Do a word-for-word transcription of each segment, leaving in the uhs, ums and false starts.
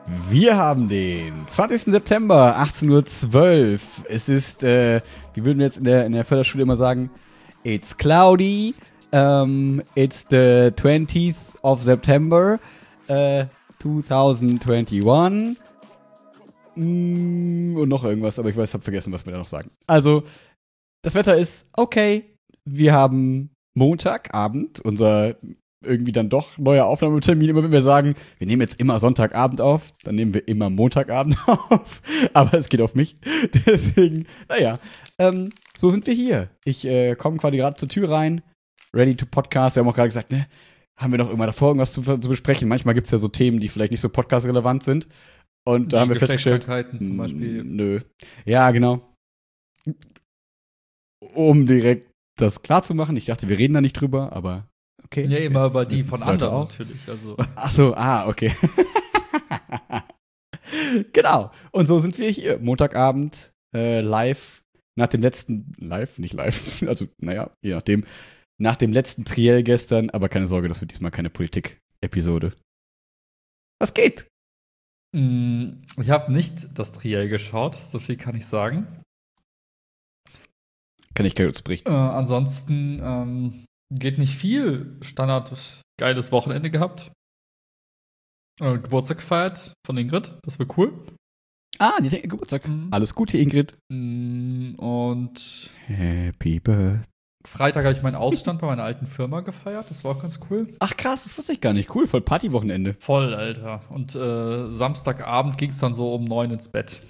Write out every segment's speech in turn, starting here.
Wir haben den zwanzigsten September, achtzehn Uhr zwölf. Es ist, äh, wie würden wir jetzt in der, in der Förderschule immer sagen, it's cloudy, um, it's the twentieth of September, uh, twenty twenty-one. Mm, und noch irgendwas, aber ich weiß, hab vergessen, was wir da noch sagen. Also, das Wetter ist okay. Wir haben Montagabend, unser irgendwie dann doch neuer Aufnahmetermin. Immer wenn wir sagen, wir nehmen jetzt immer Sonntagabend auf, dann nehmen wir immer Montagabend auf. Aber es geht auf mich. Deswegen, naja, ähm, so sind wir hier. Ich äh, komme quasi gerade zur Tür rein, ready to podcast. Wir haben auch gerade gesagt, ne, haben wir noch irgendwann davor irgendwas zu, zu besprechen? Manchmal gibt es ja so Themen, die vielleicht nicht so podcast-relevant sind. Und da die haben wir festgestellt, Geschlechtskrankheiten zum Beispiel. Nö. Ja, genau. Um direkt das klar zu machen. Ich dachte, wir reden da nicht drüber, aber okay. Ja, immer jetzt über die wissen von es Leute anderen auch. natürlich. Also. Ach so, ah, okay. Genau. Und so sind wir hier. Montagabend, äh, live, nach dem letzten, live, nicht live, also naja, je nachdem, nach dem letzten Triell gestern, aber keine Sorge, das wird diesmal keine Politik-Episode. Was geht? Ich habe nicht das Triell geschaut, so viel kann ich sagen. Kann ich kurz berichten. Äh, ansonsten ähm, geht nicht viel. Standard geiles Wochenende gehabt. Äh, Geburtstag gefeiert von Ingrid, das war cool. Ah, die Geburtstag. Mhm. Alles Gute, Ingrid. Mm, Und Happy Birthday. Freitag habe ich meinen Ausstand bei meiner alten Firma gefeiert, das war auch ganz cool. Ach krass, das wusste ich gar nicht. Cool, voll Partywochenende. Voll, Alter. Und äh, Samstagabend ging es dann so um neun ins Bett.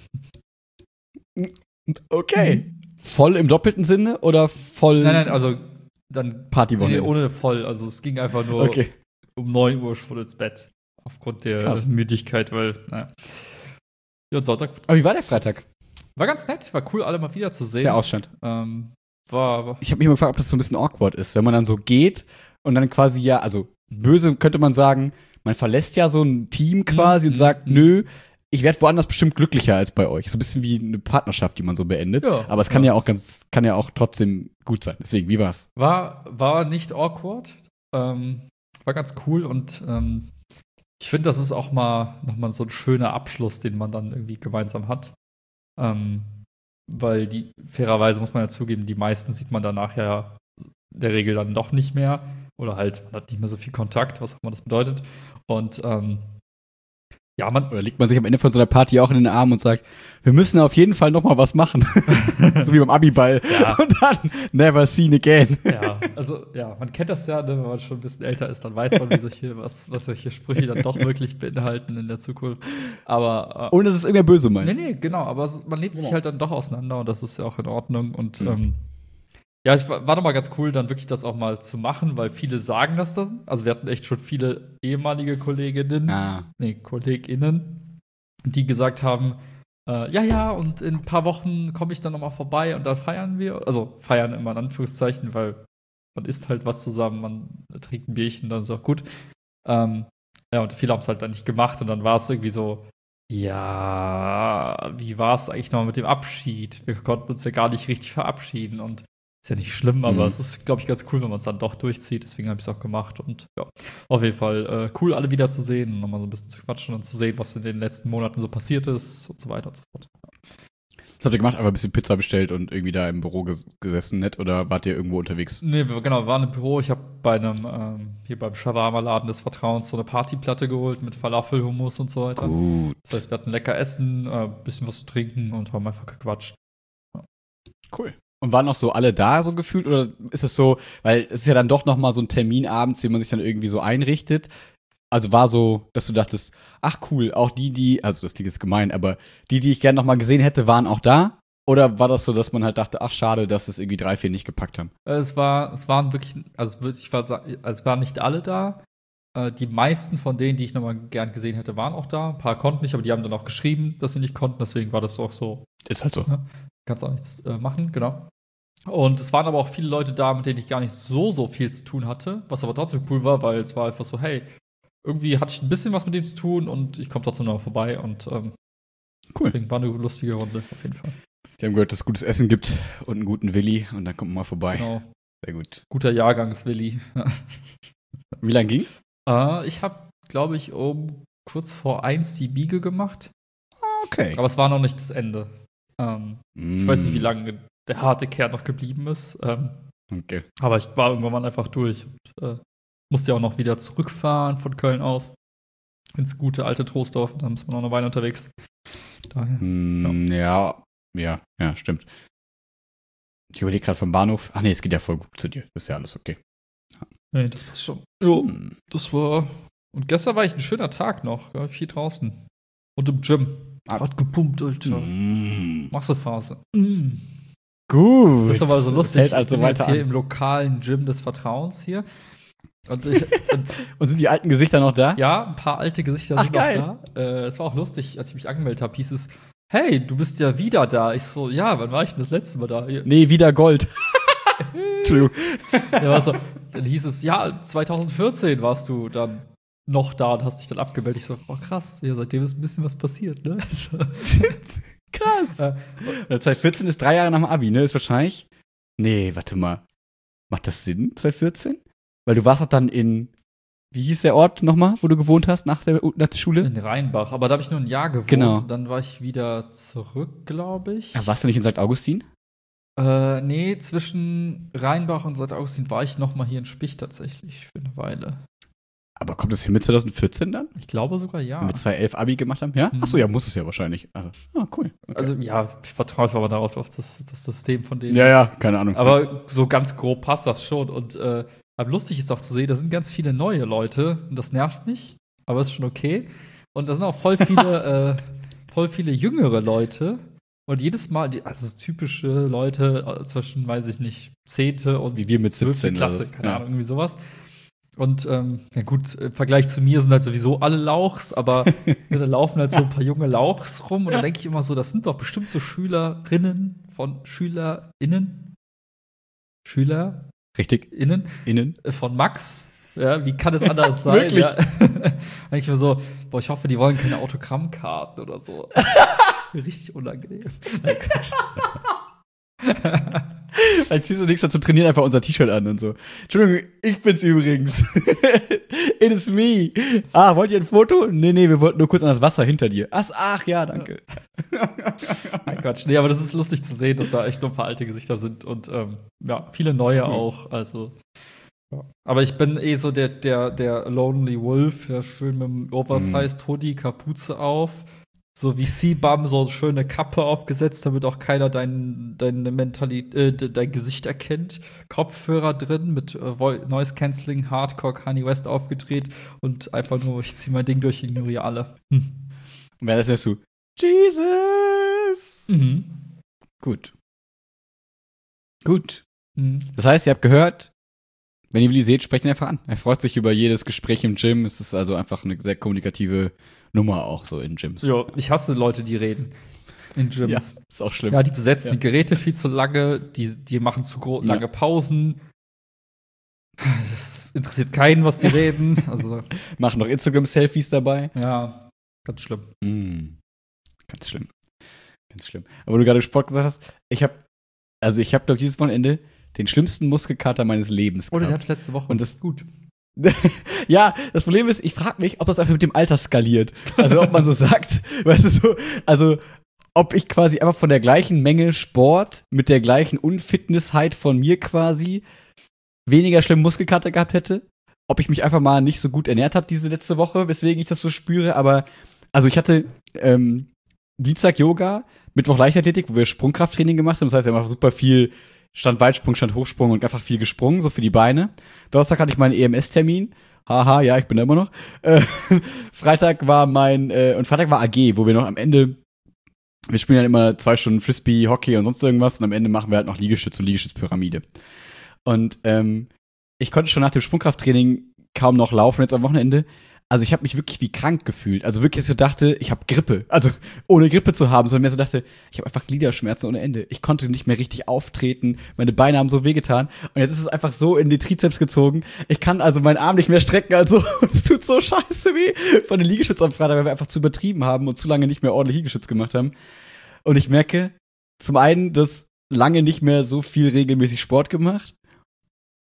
Okay. Mhm. Voll im doppelten Sinne oder voll Nein, nein, also dann Partywochenende? Nee, ohne voll. Also es ging einfach nur Okay. um neun Uhr schon ins Bett. Aufgrund der Krass. Müdigkeit, weil, naja. Ja, und Sonntag Aber wie war der Freitag? war ganz nett, war cool, alle mal wieder zu sehen. Der Ausstand. Ähm, war, war Ich habe mich immer gefragt, ob das so ein bisschen awkward ist, wenn man dann so geht und dann quasi ja, also böse könnte man sagen, man verlässt ja so ein Team quasi Mhm, und sagt, mhm. nö, ich werde woanders bestimmt glücklicher als bei euch. So ein bisschen wie eine Partnerschaft, die man so beendet. Ja, Aber es kann ja. ja auch ganz, kann ja auch trotzdem gut sein. Deswegen, wie war's? war, war nicht awkward. Ähm, war ganz cool und ähm, ich finde, das ist auch mal nochmal so ein schöner Abschluss, den man dann irgendwie gemeinsam hat. Ähm, weil die, fairerweise muss man ja zugeben, die meisten sieht man danach ja in der Regel dann doch nicht mehr. Oder halt, man hat nicht mehr so viel Kontakt, was auch immer das bedeutet. Und ähm, ja, man. Oder liegt man sich am Ende von so einer Party auch in den Arm und sagt, wir müssen auf jeden Fall noch mal was machen. So wie beim Abiball. Ja. Und dann never seen again. Ja, also ja, man kennt das ja, ne, wenn man schon ein bisschen älter ist, dann weiß man, wie solche, was, was solche Sprüche dann doch wirklich beinhalten in der Zukunft. Aber äh, Ohne dass es irgendwer böse meint. nee, nee, genau, aber es, man lebt sich Genau. halt dann doch auseinander und das ist ja auch in Ordnung. Und Mhm. ähm, ja, ich war, war doch mal ganz cool, dann wirklich das auch mal zu machen, weil viele sagen das dann. Also wir hatten echt schon viele ehemalige Kolleginnen, Ah. nee, KollegInnen, die gesagt haben, äh, ja, ja, und in ein paar Wochen komme ich dann noch mal vorbei und dann feiern wir. Also feiern immer in Anführungszeichen, weil man isst halt was zusammen, man trinkt ein Bierchen, dann ist auch gut. Ähm, ja, und viele haben es halt dann nicht gemacht und dann war es irgendwie so, ja, wie war es eigentlich noch mit dem Abschied? Wir konnten uns ja gar nicht richtig verabschieden und ist ja nicht schlimm, aber Mhm. es ist, glaube ich, ganz cool, wenn man es dann doch durchzieht. Deswegen habe ich es auch gemacht und ja, auf jeden Fall äh, cool, alle wiederzusehen und nochmal so ein bisschen zu quatschen und zu sehen, was in den letzten Monaten so passiert ist und so weiter und so fort. Was habt ihr gemacht? Einfach ein bisschen Pizza bestellt und irgendwie da im Büro ges- gesessen, nett? Oder wart ihr irgendwo unterwegs? Nee, wir, genau, wir waren im Büro. Ich habe bei einem, ähm, hier beim Shawarma-Laden des Vertrauens so eine Partyplatte geholt mit Falafel, Hummus und so weiter. Gut. Das heißt, wir hatten lecker Essen, ein äh, bisschen was zu trinken und haben einfach gequatscht. Cool. Und waren auch so alle da so gefühlt? Oder ist es so, weil es ist ja dann doch noch mal so ein Termin abends, den man sich dann irgendwie so einrichtet. Also war so, dass du dachtest, ach cool, auch die, die, also das klingt jetzt gemein, aber die, die ich gerne noch mal gesehen hätte, waren auch da? Oder war das so, dass man halt dachte, ach schade, dass es irgendwie drei, vier nicht gepackt haben? Äh, Es war, es waren wirklich, also würde ich sagen, also es waren nicht alle da. Äh, Die meisten von denen, die ich nochmal gern gesehen hätte, waren auch da. Ein paar konnten nicht, aber die haben dann auch geschrieben, dass sie nicht konnten. Deswegen war das auch so, Ist halt so. kannst auch nichts äh, machen, genau. Und es waren aber auch viele Leute da, mit denen ich gar nicht so, so viel zu tun hatte. Was aber trotzdem cool war, weil es war einfach so, hey, irgendwie hatte ich ein bisschen was mit dem zu tun und ich komme trotzdem noch mal vorbei. Und ähm, Cool. deswegen war eine lustige Runde, auf jeden Fall. Die haben gehört, dass es gutes Essen gibt und einen guten Willi und dann kommt man mal vorbei. Genau. Sehr gut. Guter Jahrgangswilli. Wie lange ging's? äh, ich habe, glaube ich, um kurz vor eins die Biege gemacht. Okay. Aber es war noch nicht das Ende. Ähm, mm. Ich weiß nicht, wie lange der harte Kern noch geblieben ist. Ähm, okay. Aber ich war irgendwann mal einfach durch. Und, äh, musste ja auch noch wieder zurückfahren von Köln aus ins gute alte Troisdorf. Da ist man noch eine Weile unterwegs. Daher, mm, ja. ja, ja, ja, stimmt. Ich überlege gerade vom Bahnhof. Ach nee, es geht ja voll gut zu dir. Ist ja alles okay. Ja. Nee, das passt schon. Jo, hm. das war. Und gestern war ich ein schöner Tag noch. Ja, viel draußen. Und im Gym. Hat gepumpt, Alter. Mm. Massephase. Mm. Gut. Das ist aber so lustig. Das also ich bin weiter jetzt hier an. im lokalen Gym des Vertrauens hier. Und, ich, und, und sind die alten Gesichter noch da? Ja, ein paar alte Gesichter Ach, sind geil. noch da. Äh, es war auch lustig, als ich mich angemeldet habe, hieß es, hey, du bist ja wieder da. Ich so, ja, wann war ich denn das letzte Mal da? Nee, wieder Gold. Entschuldigung. Ja, war so, dann hieß es, ja, zwanzig vierzehn warst du dann noch da und hast dich dann abgemeldet. Ich so, oh krass, ja, seitdem ist ein bisschen was passiert, ne? Krass. Ja. zwanzig vierzehn ist drei Jahre nach dem Abi, ne? Ist wahrscheinlich. Nee, warte mal. Macht das Sinn, zwanzig vierzehn? Weil du warst doch dann in. Wie hieß der Ort nochmal, wo du gewohnt hast nach der, nach der Schule? In Rheinbach, aber da habe ich nur ein Jahr gewohnt. Genau. Dann war ich wieder zurück, glaube ich. Ja, warst du nicht in Sankt Augustin? Äh, nee, zwischen Rheinbach und Sankt Augustin war ich noch mal hier in Spich tatsächlich für eine Weile. Aber kommt das hin mit zwanzig vierzehn dann? Ich glaube sogar ja. Wenn wir zwanzig elf Abi gemacht haben? Ja? Hm. Achso, ja, muss es ja wahrscheinlich. Also, ah, cool. Okay. Also, ja, ich vertraue aber darauf, auf das, das System von denen. Ja, ja, keine Ahnung. Aber so ganz grob passt das schon. Und äh, aber lustig ist auch zu sehen, da sind ganz viele neue Leute. Und das nervt mich, aber ist schon okay. Und da sind auch voll viele, äh, voll viele jüngere Leute. Und jedes Mal, die, also typische Leute zwischen, weiß ich nicht, zehnte und wie wir mit siebzehn Klasse, das, keine ja. Ahnung, irgendwie sowas. Und ähm, ja gut, im Vergleich zu mir sind halt sowieso alle Lauchs, aber da laufen halt so ein paar junge Lauchs rum und da denke ich immer so, das sind doch bestimmt so Schülerinnen von SchülerInnen. Schüler? Richtig. Innen? Innen. Von Max. Ja, wie kann es anders sein? Wirklich? Ja. Da denke ich mir so, boah, ich hoffe, die wollen keine Autogrammkarten oder so. Richtig unangenehm. Nein, Quatsch. Vielleicht ziehst du nichts zu trainieren, einfach unser T-Shirt an und so. Entschuldigung, ich bin's übrigens. It is me. Ah, wollt ihr ein Foto? Nee, nee, wir wollten nur kurz an das Wasser hinter dir. Ach, ach ja, danke. Nein, Quatsch. Nee, aber das ist lustig zu sehen, dass da echt nur ein paar alte Gesichter sind und ähm, ja, viele neue mhm. auch. Also. Ja. Aber ich bin eh so der, der, der Lonely Wolf, ja, schön mit dem Oversized Hoodie, Kapuze auf. So wie C-Bum, so eine schöne Kappe aufgesetzt, damit auch keiner dein, deine Mentalität, äh, dein Gesicht erkennt. Kopfhörer drin mit äh, Noise Cancelling, Hardcore, Kanye West aufgedreht und einfach nur, ich zieh mein Ding durch, ignoriere alle. Hm. Und wer das hörst du? Jesus! Mhm. Gut. Gut. Mhm. Das heißt, ihr habt gehört, wenn ihr Willi seht, sprecht ihn einfach an. Er freut sich über jedes Gespräch im Gym. Es ist also einfach eine sehr kommunikative Nummer auch so in Gyms. Ja, ich hasse Leute, die reden in Gyms. Ja, ist auch schlimm. Ja, die besetzen ja. die Geräte viel zu lange, die, die machen zu gro- lange ja. Pausen. Das interessiert keinen, was die reden. Also machen noch Instagram-Selfies dabei. Ja, ganz schlimm. Mm, ganz schlimm. Ganz schlimm. Aber du gerade Sport gesagt hast, ich habe, also ich habe, glaube ich, dieses Wochenende den schlimmsten Muskelkater meines Lebens gehabt. Oder der hat letzte Woche. Und das ist gut. Ja, das Problem ist, ich frage mich, ob das einfach mit dem Alter skaliert. Also ob man so sagt, weißt du so, also ob ich quasi einfach von der gleichen Menge Sport mit der gleichen Unfitnessheit von mir quasi weniger schlimm Muskelkater gehabt hätte. Ob ich mich einfach mal nicht so gut ernährt habe diese letzte Woche, weswegen ich das so spüre. Aber also ich hatte ähm, Dienstag Yoga, Mittwoch Leichtathletik, wo wir Sprungkrafttraining gemacht haben. Das heißt, wir haben einfach super viel Stand-Weitsprung, Stand-Hochsprung und einfach viel gesprungen, so für die Beine. Donnerstag hatte ich meinen E M S-Termin. Haha, ja, ich bin da immer noch. Äh, Freitag war mein, äh, und Freitag war A G, wo wir noch am Ende, wir spielen halt immer zwei Stunden Frisbee, Hockey und sonst irgendwas und am Ende machen wir halt noch Liegestütz und Liegestützpyramide. Und ähm, ich konnte schon nach dem Sprungkrafttraining kaum noch laufen jetzt am Wochenende. Also ich habe mich wirklich wie krank gefühlt. Also wirklich so dachte, ich habe Grippe. Also ohne Grippe zu haben, sondern mir so dachte, ich habe einfach Gliederschmerzen ohne Ende. Ich konnte nicht mehr richtig auftreten. Meine Beine haben so wehgetan. Und jetzt ist es einfach so in den Trizeps gezogen. Ich kann also meinen Arm nicht mehr strecken. Also es tut so scheiße weh von den Liegestütz am Freitag, weil wir einfach zu übertrieben haben und zu lange nicht mehr ordentlich Liegestütz gemacht haben. Und ich merke zum einen, dass lange nicht mehr so viel regelmäßig Sport gemacht.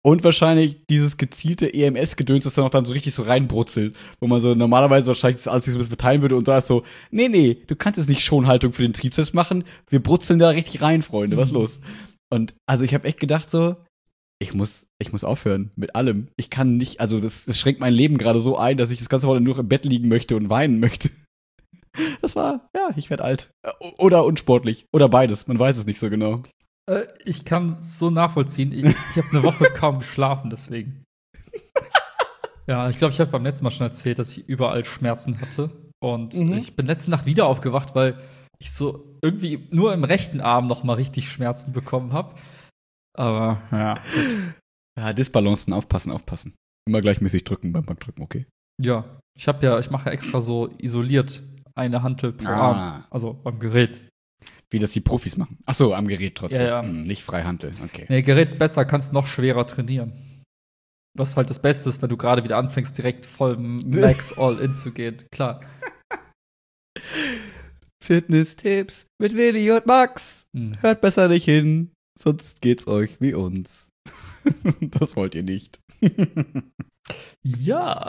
Und wahrscheinlich dieses gezielte E M S-Gedöns, das dann auch dann so richtig so reinbrutzelt. Wo man so normalerweise wahrscheinlich das alles so ein bisschen verteilen würde und da ist so, nee, nee, du kannst jetzt nicht Schonhaltung für den Trizeps machen. Wir brutzeln da richtig rein, Freunde. Was ist los? Und also ich habe echt gedacht so, ich muss, ich muss aufhören mit allem. Ich kann nicht, also das, das schränkt mein Leben gerade so ein, dass ich das ganze Wochenende nur im Bett liegen möchte und weinen möchte. Das war, ja, ich werde alt. Oder unsportlich. Oder beides. Man weiß es nicht so genau. Äh, ich kann es so nachvollziehen. Ich, ich habe eine Woche kaum geschlafen, deswegen. Ja, ich glaube, ich habe beim letzten Mal schon erzählt, dass ich überall Schmerzen hatte. Und mhm. ich bin letzte Nacht wieder aufgewacht, weil ich so irgendwie nur im rechten Arm noch mal richtig Schmerzen bekommen habe. Aber, ja. Gut. Ja, Disbalancen, aufpassen, aufpassen. Immer gleichmäßig drücken beim Bankdrücken, okay. Ja, ich habe ja, ich mache ja extra so isoliert eine Hantel pro ah. Arm. Also beim Gerät. Wie das die Profis machen. Ach so, am Gerät trotzdem. Ja, ja. Hm, nicht Freihantel, okay. Nee, Gerät ist besser, kannst noch schwerer trainieren. Was halt das Beste ist, wenn du gerade wieder anfängst, direkt voll Max All-In zu gehen. Klar. Fitness-Tipps mit Willi und Max. Hm. Hört besser nicht hin, sonst geht's euch wie uns. Das wollt ihr nicht. Ja.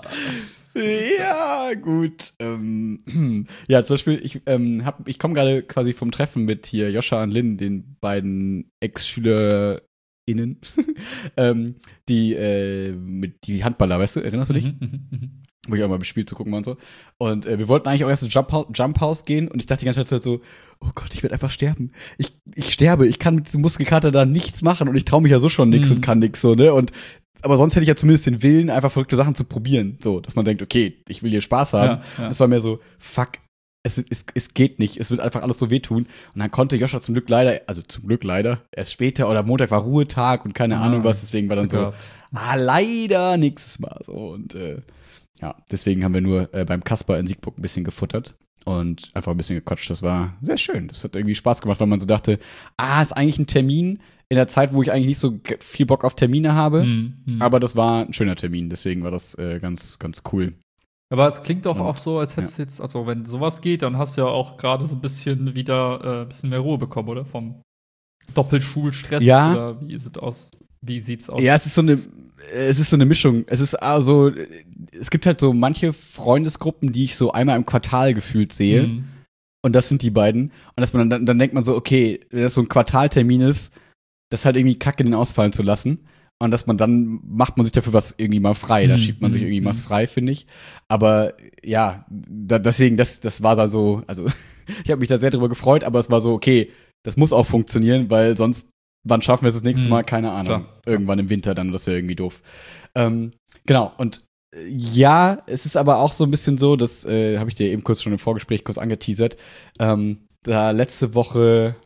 Ja, gut. Ähm, ja, zum Beispiel, ich, ähm, hab, ich komme gerade quasi vom Treffen mit hier Joscha und Lynn, den beiden Ex-SchülerInnen, ähm, die, äh, mit, die Handballer, weißt du, erinnerst du dich? Mhm, mhm, mhm. Wo ich auch mal beim Spiel zu gucken war und so. Und äh, wir wollten eigentlich auch erst ins Jump House, Jump House gehen und ich dachte die ganze Zeit so, oh Gott, ich werde einfach sterben. Ich, ich sterbe, ich kann mit diesem Muskelkater da nichts machen und ich traue mich ja so schon nix Mhm. und kann nix so, ne? Und aber sonst hätte ich ja zumindest den Willen, einfach verrückte Sachen zu probieren. So, dass man denkt, okay, ich will hier Spaß haben. Ja, ja. Das war mehr so, fuck, es, es, es geht nicht. Es wird einfach alles so wehtun. Und dann konnte Joscha zum Glück leider, also zum Glück leider, erst später oder Montag war Ruhetag und keine Ah, Ahnung was. Deswegen war dann so, gehabt. ah, leider nächstes Mal. So, und äh, ja, deswegen haben wir nur äh, beim Kasper in Siegburg ein bisschen gefuttert und einfach ein bisschen gequatscht. Das war sehr schön. Das hat irgendwie Spaß gemacht, weil man so dachte, ah, ist eigentlich ein Termin in der Zeit, wo ich eigentlich nicht so g- viel Bock auf Termine habe. Mhm, mhm. Aber das war ein schöner Termin, deswegen war das äh, ganz, ganz cool. Aber es klingt doch Ja. auch so, als hättest du jetzt, also wenn sowas geht, dann hast du ja auch gerade so ein bisschen wieder äh, ein bisschen mehr Ruhe bekommen, oder? Vom Doppelschulstress. Ja. Oder wie sieht es aus? Wie sieht's aus? Ja, es ist so eine, es ist so eine Mischung. Es ist also, es gibt halt so manche Freundesgruppen, die ich so einmal im Quartal gefühlt sehe. Mhm. Und das sind die beiden. Und dass man dann, dann denkt man so, okay, wenn das so ein Quartaltermin ist, das halt irgendwie kacke den ausfallen zu lassen. Und dass man dann macht man sich dafür was irgendwie mal frei. Da Mhm, schiebt man sich mhm, irgendwie mhm. was frei, finde ich. Aber ja, da, deswegen, das, das war da so, also ich habe mich da sehr drüber gefreut, aber es war so, okay, das muss auch funktionieren, weil sonst, wann schaffen wir es das nächste Mhm. Mal? Keine Ahnung. Klar, klar. Irgendwann im Winter dann, das wäre irgendwie doof. Ähm, genau, und äh, ja, es ist aber auch so ein bisschen so, das äh, habe ich dir eben kurz schon im Vorgespräch kurz angeteasert, ähm, da letzte Woche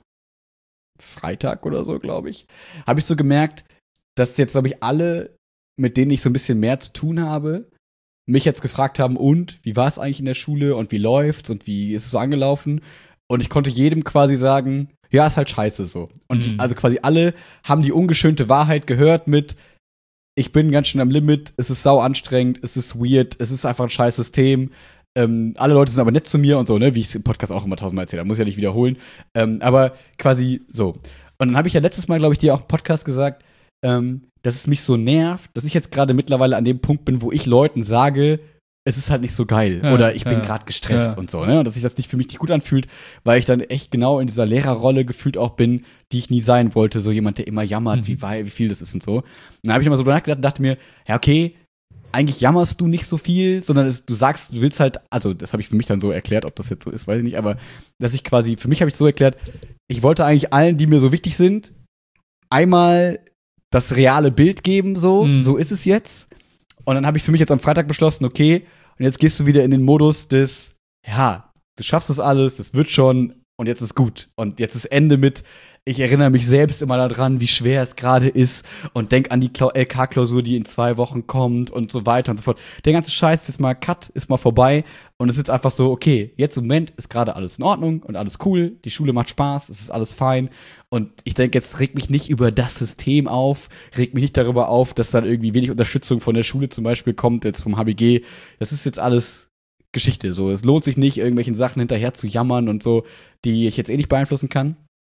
Freitag oder so, glaube ich, habe ich so gemerkt, dass jetzt, glaube ich, alle, mit denen ich so ein bisschen mehr zu tun habe, mich jetzt gefragt haben, und, wie war es eigentlich in der Schule und wie läuft's und wie ist es so angelaufen? Und ich konnte jedem quasi sagen, ja, ist halt scheiße so. Und Mhm. die, also quasi alle haben die ungeschönte Wahrheit gehört mit, ich bin ganz schön am Limit, es ist sau anstrengend, es ist weird, es ist einfach ein scheiß System. Ähm, alle Leute sind aber nett zu mir und so, ne, wie ich es im Podcast auch immer tausendmal erzähle, muss ich ja nicht wiederholen. Ähm, aber quasi so. Und dann habe ich ja letztes Mal, glaube ich, dir auch im Podcast gesagt, ähm, dass es mich so nervt, dass ich jetzt gerade mittlerweile an dem Punkt bin, wo ich Leuten sage, es ist halt nicht so geil Ja, oder ich bin ja, gerade gestresst ja. und so, ne? Und dass sich das nicht für mich nicht gut anfühlt, weil ich dann echt genau in dieser Lehrerrolle gefühlt auch bin, die ich nie sein wollte, so jemand, der immer jammert, Mhm. wie, wei- wie viel das ist und so. Und dann habe ich immer so nachgedacht und dachte mir, ja, okay, eigentlich jammerst du nicht so viel, sondern es, du sagst, du willst halt, also das habe ich für mich dann so erklärt, ob das jetzt so ist, weiß ich nicht, aber dass ich quasi, für mich habe ich so erklärt, ich wollte eigentlich allen, die mir so wichtig sind, einmal das reale Bild geben, so, Mhm. so ist es jetzt. Und dann habe ich für mich jetzt am Freitag beschlossen, okay, und jetzt gehst du wieder in den Modus des, ja, du schaffst das alles, das wird schon und jetzt ist gut. Und jetzt ist Ende mit, ich erinnere mich selbst immer daran, wie schwer es gerade ist und denk an die Klau- L K-Klausur, die in zwei Wochen kommt und so weiter und so fort. Der ganze Scheiß ist jetzt mal Cut, ist mal vorbei und es ist jetzt einfach so, okay, jetzt im Moment ist gerade alles in Ordnung und alles cool, die Schule macht Spaß, es ist alles fein und ich denke, jetzt regt mich nicht über das System auf, regt mich nicht darüber auf, dass dann irgendwie wenig Unterstützung von der Schule zum Beispiel kommt, jetzt vom H B G. Das ist jetzt alles Geschichte, so. Es lohnt sich nicht, irgendwelchen Sachen hinterher zu jammern und so, die ich jetzt eh nicht beeinflussen kann.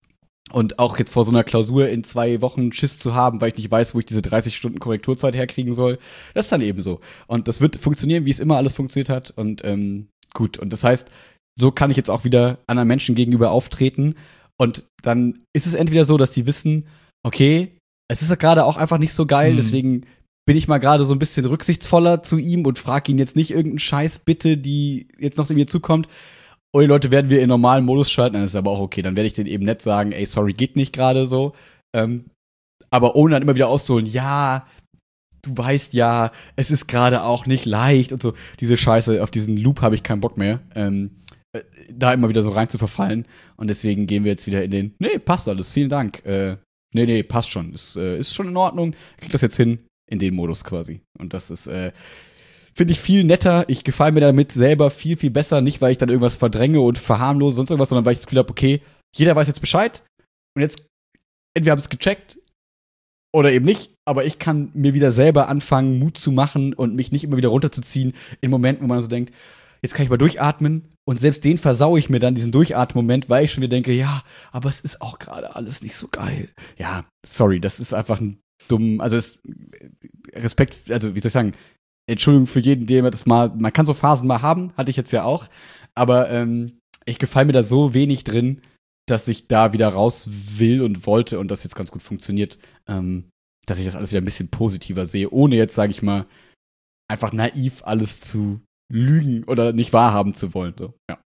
Und auch jetzt vor so einer Klausur in zwei Wochen Schiss zu haben, weil ich nicht weiß, wo ich diese dreißig Stunden Korrekturzeit herkriegen soll, das ist dann eben so. Und das wird funktionieren, wie es immer alles funktioniert hat. Und ähm, gut, und das heißt, so kann ich jetzt auch wieder anderen Menschen gegenüber auftreten. Und dann ist es entweder so, dass die wissen, okay, es ist ja gerade auch einfach nicht so geil, Mhm. deswegen bin ich mal gerade so ein bisschen rücksichtsvoller zu ihm und frage ihn jetzt nicht irgendeinen Scheiß bitte, die jetzt noch mir zukommt. Und die Leute werden wir in normalen Modus schalten, dann ist aber auch okay. Dann werde ich denen eben nett sagen, ey, sorry, geht nicht gerade so. Ähm, aber ohne dann immer wieder auszuholen, ja, du weißt ja, es ist gerade auch nicht leicht und so. Diese Scheiße, auf diesen Loop habe ich keinen Bock mehr. Ähm, äh, da immer wieder so rein zu verfallen. Und deswegen gehen wir jetzt wieder in den, nee, passt alles, vielen Dank. Äh, nee, nee, passt schon. Ist, äh, ist schon in Ordnung. Krieg das jetzt hin, in den Modus quasi. Und das ist, äh, finde ich viel netter. Ich gefalle mir damit selber viel, viel besser. Nicht, weil ich dann irgendwas verdränge und verharmlose, sonst irgendwas, sondern weil ich das Gefühl habe, okay, jeder weiß jetzt Bescheid. Und jetzt, entweder habe ich es gecheckt oder eben nicht. Aber ich kann mir wieder selber anfangen, Mut zu machen und mich nicht immer wieder runterzuziehen in Momenten, wo man so denkt, jetzt kann ich mal durchatmen. Und selbst den versaue ich mir dann, diesen Durchatmen-Moment, weil ich schon wieder denke, ja, aber es ist auch gerade alles nicht so geil. Ja, sorry, das ist einfach ein dumm, also es, Respekt, also wie soll ich sagen, Entschuldigung für jeden, der das mal, man kann so Phasen mal haben, hatte ich jetzt ja auch, aber ähm, ich gefalle mir da so wenig drin, dass ich da wieder raus will und wollte und das jetzt ganz gut funktioniert, ähm, dass ich das alles wieder ein bisschen positiver sehe, ohne jetzt, sage ich mal, einfach naiv alles zu lügen oder nicht wahrhaben zu wollen. So. Ja.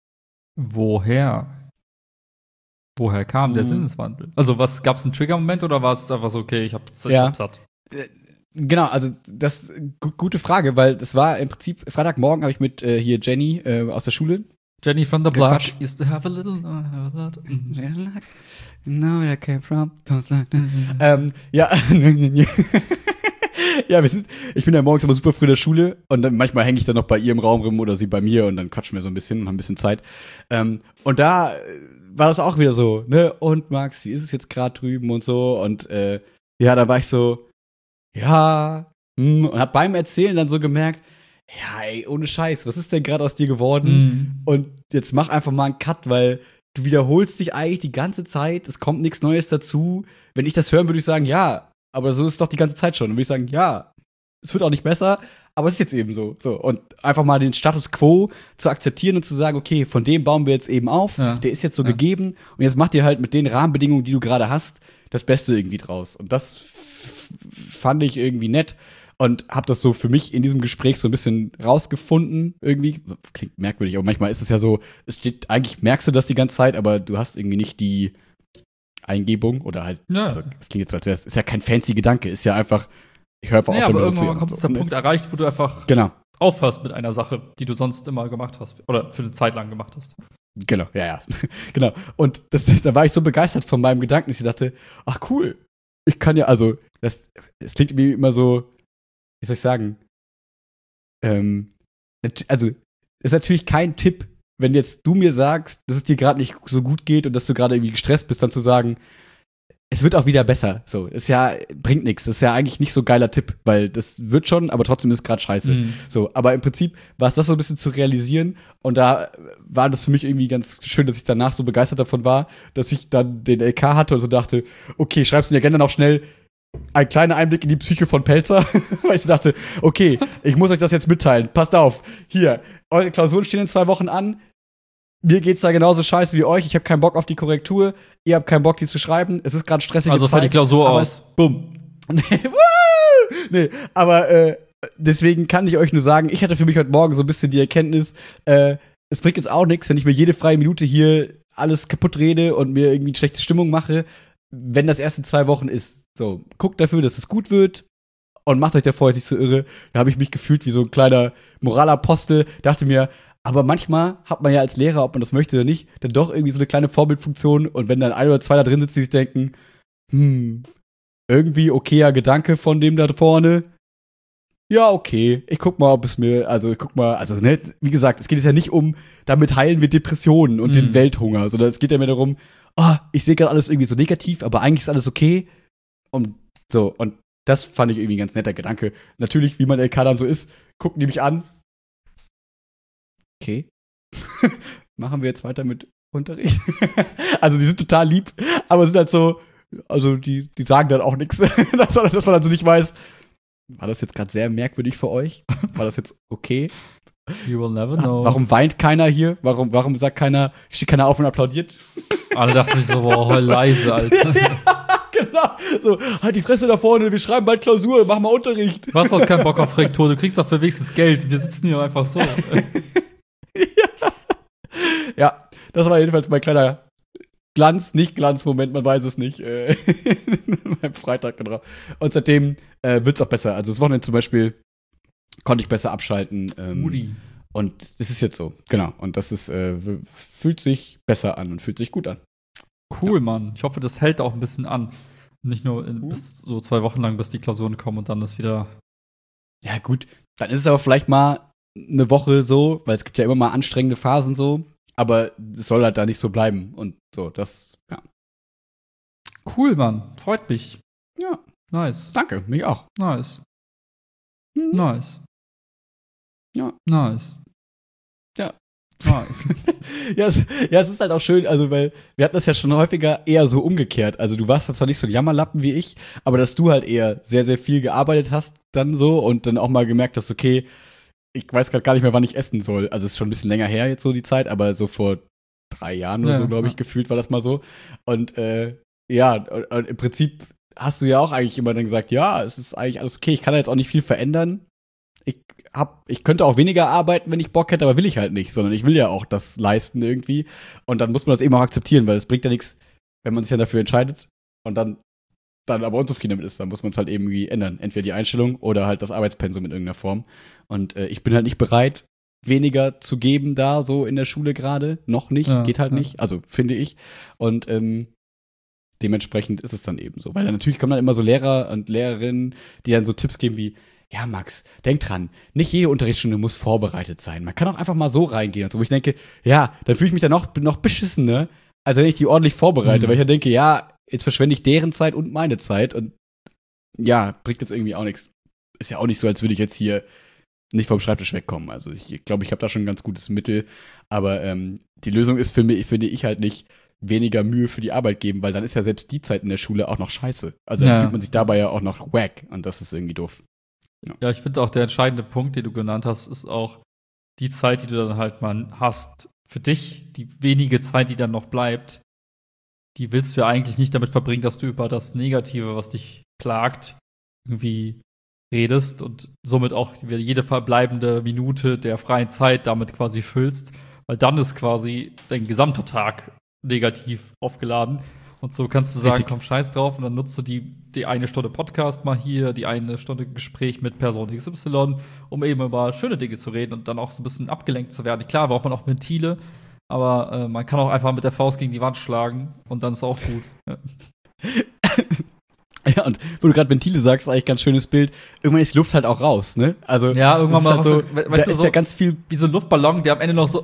Woher? Woher kam der Mhm. Sinneswandel? Also, was gab es einen Trigger-Moment oder war es einfach so, okay, ich hab, ich Ja. hab satt? Genau, also das ist gu- gute Frage, weil das war im Prinzip, Freitagmorgen habe ich mit äh, hier Jenny äh, aus der Schule. Jenny from the block Quatsch. used to have a little, uh, have a lot. Mhm. No, where I came from, don't like that. Ähm, ja. Ja, wir sind, ich bin ja morgens immer super früh in der Schule und dann manchmal hänge ich dann noch bei ihr im Raum rum oder sie bei mir und dann quatschen wir so ein bisschen und haben ein bisschen Zeit. Ähm, und da äh, war das auch wieder so, ne? Und Max, wie ist es jetzt gerade drüben und so? Und äh, ja, da war ich so, ja, hm, und hab beim Erzählen dann so gemerkt, ja, ey, ohne Scheiß, was ist denn gerade aus dir geworden? Mhm. Und jetzt mach einfach mal einen Cut, weil du wiederholst dich eigentlich die ganze Zeit, es kommt nichts Neues dazu. Wenn ich das hören würde, ich sagen, ja, aber so ist es doch die ganze Zeit schon. Und würde ich sagen, ja, es wird auch nicht besser, aber es ist jetzt eben so. so. Und einfach mal den Status quo zu akzeptieren und zu sagen, okay, von dem bauen wir jetzt eben auf, Ja. der ist jetzt so Ja. gegeben und jetzt mach dir halt mit den Rahmenbedingungen, die du gerade hast, das Beste irgendwie draus. Und das f- fand ich irgendwie nett und habe das so für mich in diesem Gespräch so ein bisschen rausgefunden irgendwie. Klingt merkwürdig, aber manchmal ist es ja so, es steht, eigentlich merkst du das die ganze Zeit, aber du hast irgendwie nicht die Eingebung oder halt, Ja. also, es klingt jetzt, als wäre es, ist ja kein fancy Gedanke, ist ja einfach, ich höre einfach Naja, auf aber damit irgendwann umzugehen kommt und es so, der ne? Punkt erreicht, wo du einfach Genau, aufhörst mit einer Sache, die du sonst immer gemacht hast. Oder für eine Zeit lang gemacht hast. genau, ja, ja, genau. Und das, da war ich so begeistert von meinem Gedanken, dass ich dachte, ach cool, ich kann ja, also, das, das klingt wie immer so, wie soll ich sagen, ähm, nat- also, ist natürlich kein Tipp, wenn jetzt du mir sagst, dass es dir gerade nicht so gut geht und dass du gerade irgendwie gestresst bist, dann zu sagen, es wird auch wieder besser. So, ist ja, bringt nichts. Das ist ja eigentlich nicht so ein geiler Tipp, weil das wird schon, aber trotzdem ist gerade scheiße. Mhm. So, aber im Prinzip war es das so ein bisschen zu realisieren und da war das für mich irgendwie ganz schön, dass ich danach so begeistert davon war, dass ich dann den L K hatte und so dachte, okay, schreibst du mir gerne noch schnell ein kleiner Einblick in die Psyche von Pelzer, weil ich so dachte, okay, ich muss euch das jetzt mitteilen. Passt auf, hier, eure Klausuren stehen in zwei Wochen an. Mir geht's da genauso scheiße wie euch. Ich habe keinen Bock auf die Korrektur. Ihr habt keinen Bock, die zu schreiben. Es ist gerade stressige Also Zeit. fällt die Klausur aber aus. Bumm. Nee, woo! Nee, aber äh, deswegen kann ich euch nur sagen, ich hatte für mich heute Morgen so ein bisschen die Erkenntnis, äh, es bringt jetzt auch nichts, wenn ich mir jede freie Minute hier alles kaputt rede und mir irgendwie eine schlechte Stimmung mache, wenn das erst in zwei Wochen ist. So, guckt dafür, dass es gut wird und macht euch davor jetzt nicht so irre. Da habe ich mich gefühlt wie so ein kleiner Moralapostel, dachte mir, aber manchmal hat man ja als Lehrer, ob man das möchte oder nicht, dann doch irgendwie so eine kleine Vorbildfunktion und wenn dann ein oder zwei da drin sitzen, die sich denken, hm, irgendwie okayer Gedanke von dem da vorne. Ja, okay. Ich guck mal, ob es mir, also ich guck mal, also ne, wie gesagt, es geht jetzt ja nicht um, damit heilen wir Depressionen und Mhm. den Welthunger, sondern es geht ja mehr darum, oh, ich sehe gerade alles irgendwie so negativ, aber eigentlich ist alles okay. Und so, und das fand ich irgendwie ein ganz netter Gedanke. Natürlich, wie man L K dann so ist, gucken die mich an. Okay. Machen wir jetzt weiter mit Unterricht. Also die sind total lieb, aber sind halt so, also die, die sagen dann auch nichts, dass, dass man also nicht weiß, war das jetzt gerade sehr merkwürdig für euch? War das jetzt okay? You will never know. Warum weint keiner hier? Warum, warum sagt keiner, steht keiner auf und applaudiert? Alle dachten sich so, boah, heul leise, Alter. Ja, genau. So, halt die Fresse da vorne, wir schreiben bald Klausur, mach mal Unterricht. Was, du hast keinen Bock auf Rektor, du kriegst doch für wenigstens Geld. Wir sitzen hier einfach so. Ja. Ja, das war jedenfalls mein kleiner Glanz, nicht Glanzmoment, man weiß es nicht. Äh, beim Freitag, genau. Und seitdem äh, wird's auch besser. Also das Wochenende zum Beispiel konnte ich besser abschalten. Ähm, Moody. Und das ist jetzt so, genau. Und das ist, äh, fühlt sich besser an und fühlt sich gut an. Cool, Ja. Mann. Ich hoffe, das hält auch ein bisschen an. Nicht nur in, Mhm. bis so zwei Wochen lang, bis die Klausuren kommen und dann ist wieder. Ja, gut. Dann ist es aber vielleicht mal eine Woche so, weil es gibt ja immer mal anstrengende Phasen so. Aber es soll halt da nicht so bleiben. Und so, das, ja. Cool, Mann. Freut mich. Ja, Nice. danke, mich auch. Nice. Mhm. Nice. Ja. Nice. Ja. Nice. Ja es, ja, es ist halt auch schön, also, weil wir hatten das ja schon häufiger eher so umgekehrt. Also, du warst zwar nicht so ein Jammerlappen wie ich, aber dass du halt eher sehr, sehr viel gearbeitet hast, dann so und dann auch mal gemerkt hast, okay, ich weiß gerade gar nicht mehr, wann ich essen soll. Also, es ist schon ein bisschen länger her jetzt so die Zeit, aber so vor drei Jahren oder Ja, so, glaube ich, ja. gefühlt war das mal so. Und, äh, ja, und, und im Prinzip hast du ja auch eigentlich immer dann gesagt, ja, es ist eigentlich alles okay, ich kann da jetzt auch nicht viel verändern. Ich hab, ich könnte auch weniger arbeiten, wenn ich Bock hätte, aber will ich halt nicht, sondern ich will ja auch das leisten irgendwie. Und dann muss man das eben auch akzeptieren, weil es bringt ja nichts, wenn man sich dann dafür entscheidet und dann, dann aber unzufrieden damit ist. Dann muss man es halt irgendwie ändern. Entweder die Einstellung oder halt das Arbeitspensum in irgendeiner Form. Und äh, ich bin halt nicht bereit, weniger zu geben da so in der Schule gerade. Noch nicht, Ja, geht halt ja. nicht. Also finde ich. Und ähm, dementsprechend ist es dann eben so. Weil dann natürlich kommen dann immer so Lehrer und Lehrerinnen, die dann so Tipps geben wie, ja, Max, denk dran, nicht jede Unterrichtsstunde muss vorbereitet sein. Man kann auch einfach mal so reingehen. Und so, wo ich denke, ja, dann fühle ich mich dann noch, noch beschissener, als wenn ich die ordentlich vorbereite. Mhm. Weil ich dann denke, ja, jetzt verschwende ich deren Zeit und meine Zeit. Und ja, bringt jetzt irgendwie auch nichts. Ist ja auch nicht so, als würde ich jetzt hier nicht vom Schreibtisch wegkommen. Also ich glaube, ich habe da schon ein ganz gutes Mittel. Aber ähm, die Lösung ist für mich, finde ich halt nicht, weniger Mühe für die Arbeit geben, weil dann ist ja selbst die Zeit in der Schule auch noch scheiße. Also dann Ja. fühlt man sich dabei ja auch noch wack. Und das ist irgendwie doof. Ja, ich finde auch der entscheidende Punkt, den du genannt hast, ist auch die Zeit, die du dann halt mal hast für dich, die wenige Zeit, die dann noch bleibt, die willst du ja eigentlich nicht damit verbringen, dass du über das Negative, was dich plagt, irgendwie redest und somit auch jede verbleibende Minute der freien Zeit damit quasi füllst, weil dann ist quasi dein gesamter Tag negativ aufgeladen. Und so kannst du sagen, Richtig. komm, scheiß drauf, und dann nutzt du die, die eine Stunde Podcast mal hier, die eine Stunde Gespräch mit Person X Y, um eben über schöne Dinge zu reden und dann auch so ein bisschen abgelenkt zu werden. Klar, braucht man auch Ventile, aber äh, man kann auch einfach mit der Faust gegen die Wand schlagen und dann ist auch gut. Ja. Ja, und wo du gerade Ventile sagst, ist eigentlich ein ganz schönes Bild. Irgendwann ist die Luft halt auch raus, ne? Also, Ja, irgendwann das mal ist halt was so, so- we- da weißt du, ist so- ja ganz viel. Wie so ein Luftballon, der am Ende noch so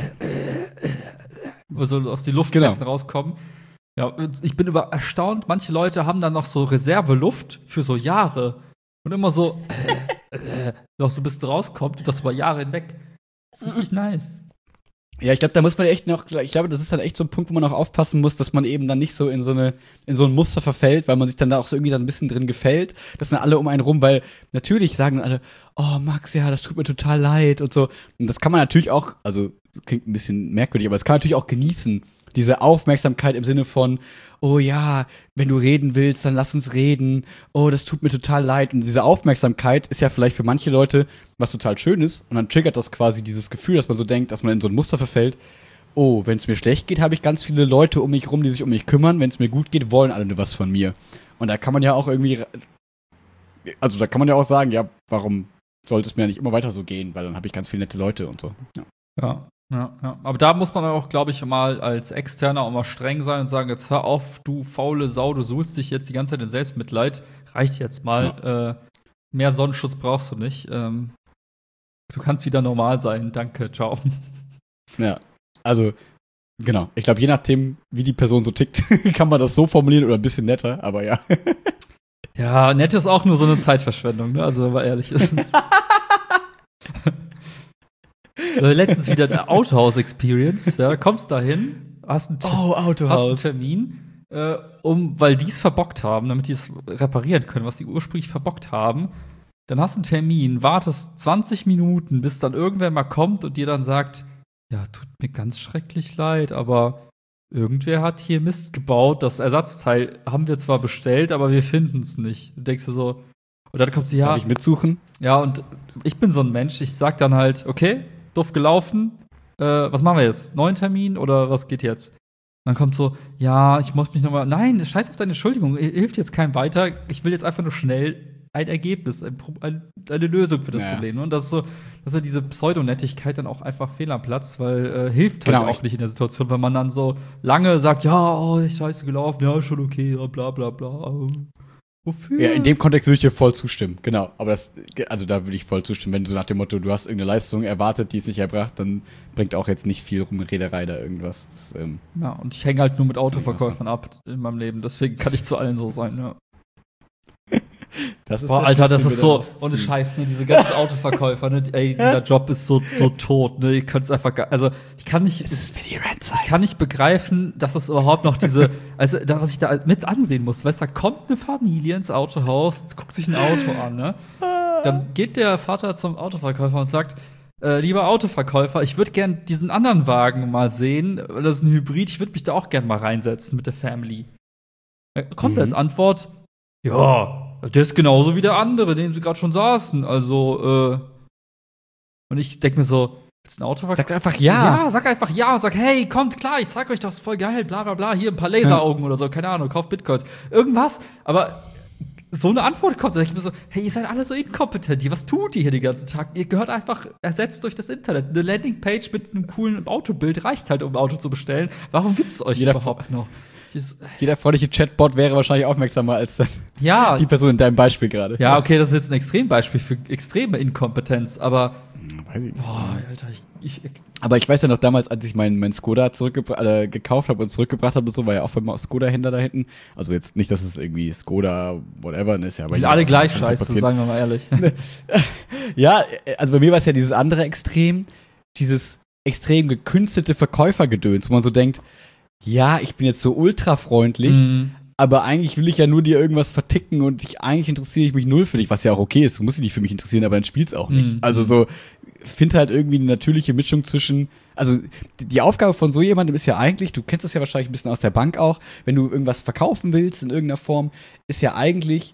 wo so aus die Luftfetzen Genau. rauskommen. Ja, und ich bin über erstaunt, manche Leute haben dann noch so Reserveluft für so Jahre und immer so noch so ein bisschen rauskommt und das über Jahre hinweg. Das ist richtig nice. Ja, ich glaube, da muss man echt noch, ich glaube, das ist dann echt so ein Punkt, wo man auch aufpassen muss, dass man eben dann nicht so in so eine, in so ein Muster verfällt, weil man sich dann da auch so irgendwie dann ein bisschen drin gefällt. Das sind alle um einen rum, weil natürlich sagen dann alle, oh Max, ja, das tut mir total leid und so. Und das kann man natürlich auch, also das klingt ein bisschen merkwürdig, aber das kann man natürlich auch genießen. Diese Aufmerksamkeit im Sinne von, oh ja, wenn du reden willst, dann lass uns reden. Oh, das tut mir total leid. Und diese Aufmerksamkeit ist ja vielleicht für manche Leute was total Schönes. Und dann triggert das quasi dieses Gefühl, dass man so denkt, dass man in so ein Muster verfällt. Oh, wenn es mir schlecht geht, habe ich ganz viele Leute um mich rum, die sich um mich kümmern. Wenn es mir gut geht, wollen alle nur was von mir. Und da kann man ja auch irgendwie, also da kann man ja auch sagen, ja, warum sollte es mir nicht immer weiter so gehen? Weil dann habe ich ganz viele nette Leute und so. Ja. Ja, ja, ja. Aber da muss man auch, glaube ich, mal als Externer auch mal streng sein und sagen, jetzt hör auf, du faule Sau, du suhlst dich jetzt die ganze Zeit in Selbstmitleid. Reicht jetzt mal. Äh, mehr Sonnenschutz brauchst du nicht. Ähm, du kannst wieder normal sein. Danke, ciao. Ja, also, genau. Ich glaube, je nachdem, wie die Person so tickt, kann man das so formulieren oder ein bisschen netter, aber ja. Ja, nett ist auch nur so eine Zeitverschwendung, ne? Also, wenn man ehrlich ist. äh, letztens wieder der Autohaus-Experience. Ja, kommst da hin hast einen, Oh, hast einen Autohaus. Termin, äh, um, weil die es verbockt haben, damit die es reparieren können, was die ursprünglich verbockt haben. Dann hast du einen Termin, wartest zwanzig Minuten, bis dann irgendwer mal kommt und dir dann sagt, ja, tut mir ganz schrecklich leid, aber irgendwer hat hier Mist gebaut. Das Ersatzteil haben wir zwar bestellt, aber wir finden es nicht. Du denkst dir so, und dann kommt sie, ja, Darf ich mitsuchen? ja, und ich bin so ein Mensch, ich sag dann halt, okay, doof gelaufen, äh, was machen wir jetzt? Neuen Termin oder was geht jetzt? Und dann kommt so, ja, ich muss mich nochmal, nein, scheiß auf deine Entschuldigung, hilft jetzt keinem weiter, ich will jetzt einfach nur schnell ein Ergebnis, ein, ein, eine Lösung für das Ja. Problem. Und das ist so, dass ja diese Pseudonettigkeit dann auch einfach fehl am Platz, weil äh, hilft Genau, halt auch ich- nicht in der Situation, wenn man dann so lange sagt, ja, oh, ich scheiße gelaufen, ja, schon okay, ja, bla bla bla. Wofür? Ja, in dem Kontext würde ich dir voll zustimmen, genau. Aber das, also da würde ich voll zustimmen, wenn du so nach dem Motto, du hast irgendeine Leistung erwartet, die ist nicht erbracht, dann bringt auch jetzt nicht viel Rumrederei da irgendwas. Das, ähm, Ja, und ich hänge halt nur mit Autoverkäufern ab in meinem Leben, deswegen kann ich zu allen so sein, ja. das ist Boah, der Alter, Schluss, das den ist wir so, daraus ohne ziehen. Scheiß, ne, diese ganzen Autoverkäufer, ne, ey, dieser Job ist so, so tot, ne, ihr könnt es einfach, gar- also, ich kann nicht, Es ist für die ich Rentzeit. kann nicht begreifen, dass es überhaupt noch diese, also, da, was ich da mit ansehen muss, weißt du, da kommt eine Familie ins Autohaus, guckt sich ein Auto an, ne, dann geht der Vater zum Autoverkäufer und sagt, äh, lieber Autoverkäufer, ich würde gern diesen anderen Wagen mal sehen, das ist ein Hybrid, ich würde mich da auch gern mal reinsetzen mit der Family. Da kommt Mhm. als Antwort, ja, der ist genauso wie der andere, den sie gerade schon saßen. Also, äh. Und ich denke mir so, willst du ein Auto Sag einfach ja. Ja, sag einfach ja und sag, hey, kommt klar, ich zeig euch das, voll geil, bla bla bla, hier ein paar Laseraugen oder so, keine Ahnung, kauft Bitcoins. Irgendwas, aber so eine Antwort kommt, da denke ich mir so, hey, ihr seid alle so inkompetent, hier, was tut ihr hier den ganzen Tag? Ihr gehört einfach ersetzt durch das Internet. Eine Landingpage mit einem coolen Autobild reicht halt, um ein Auto zu bestellen. Warum gibt's euch Jeder überhaupt noch? Dieses, Jeder freundliche Chatbot wäre wahrscheinlich aufmerksamer als dann ja, die Person in deinem Beispiel gerade. ja, okay, das ist jetzt ein Extrembeispiel für extreme Inkompetenz, aber Hm, Weiß ich nicht. boah, Alter, ich, ich Aber ich weiß ja noch damals, als ich meinen mein Skoda zurückgebra äh, gekauft habe und zurückgebracht habe und so, war ja auch beim Skoda-Händler da hinten. Also jetzt nicht, dass es irgendwie Skoda, whatever ist, ja. Aber sind ja, alle gleich kann ja scheiße, passieren. sagen wir mal ehrlich. Ja, äh, also bei mir war es ja dieses andere Extrem, dieses extrem gekünstelte Verkäufergedöns, wo man so denkt, ja, ich bin jetzt so ultra freundlich, Mhm. aber eigentlich will ich ja nur dir irgendwas verticken und ich, eigentlich interessiere ich mich null für dich, was ja auch okay ist. Du musst dich nicht für mich interessieren, aber dann spielst auch nicht. Mhm. Also so, find halt irgendwie eine natürliche Mischung zwischen, also die, die Aufgabe von so jemandem ist ja eigentlich, du kennst das ja wahrscheinlich ein bisschen aus der Bank auch, wenn du irgendwas verkaufen willst in irgendeiner Form, ist ja eigentlich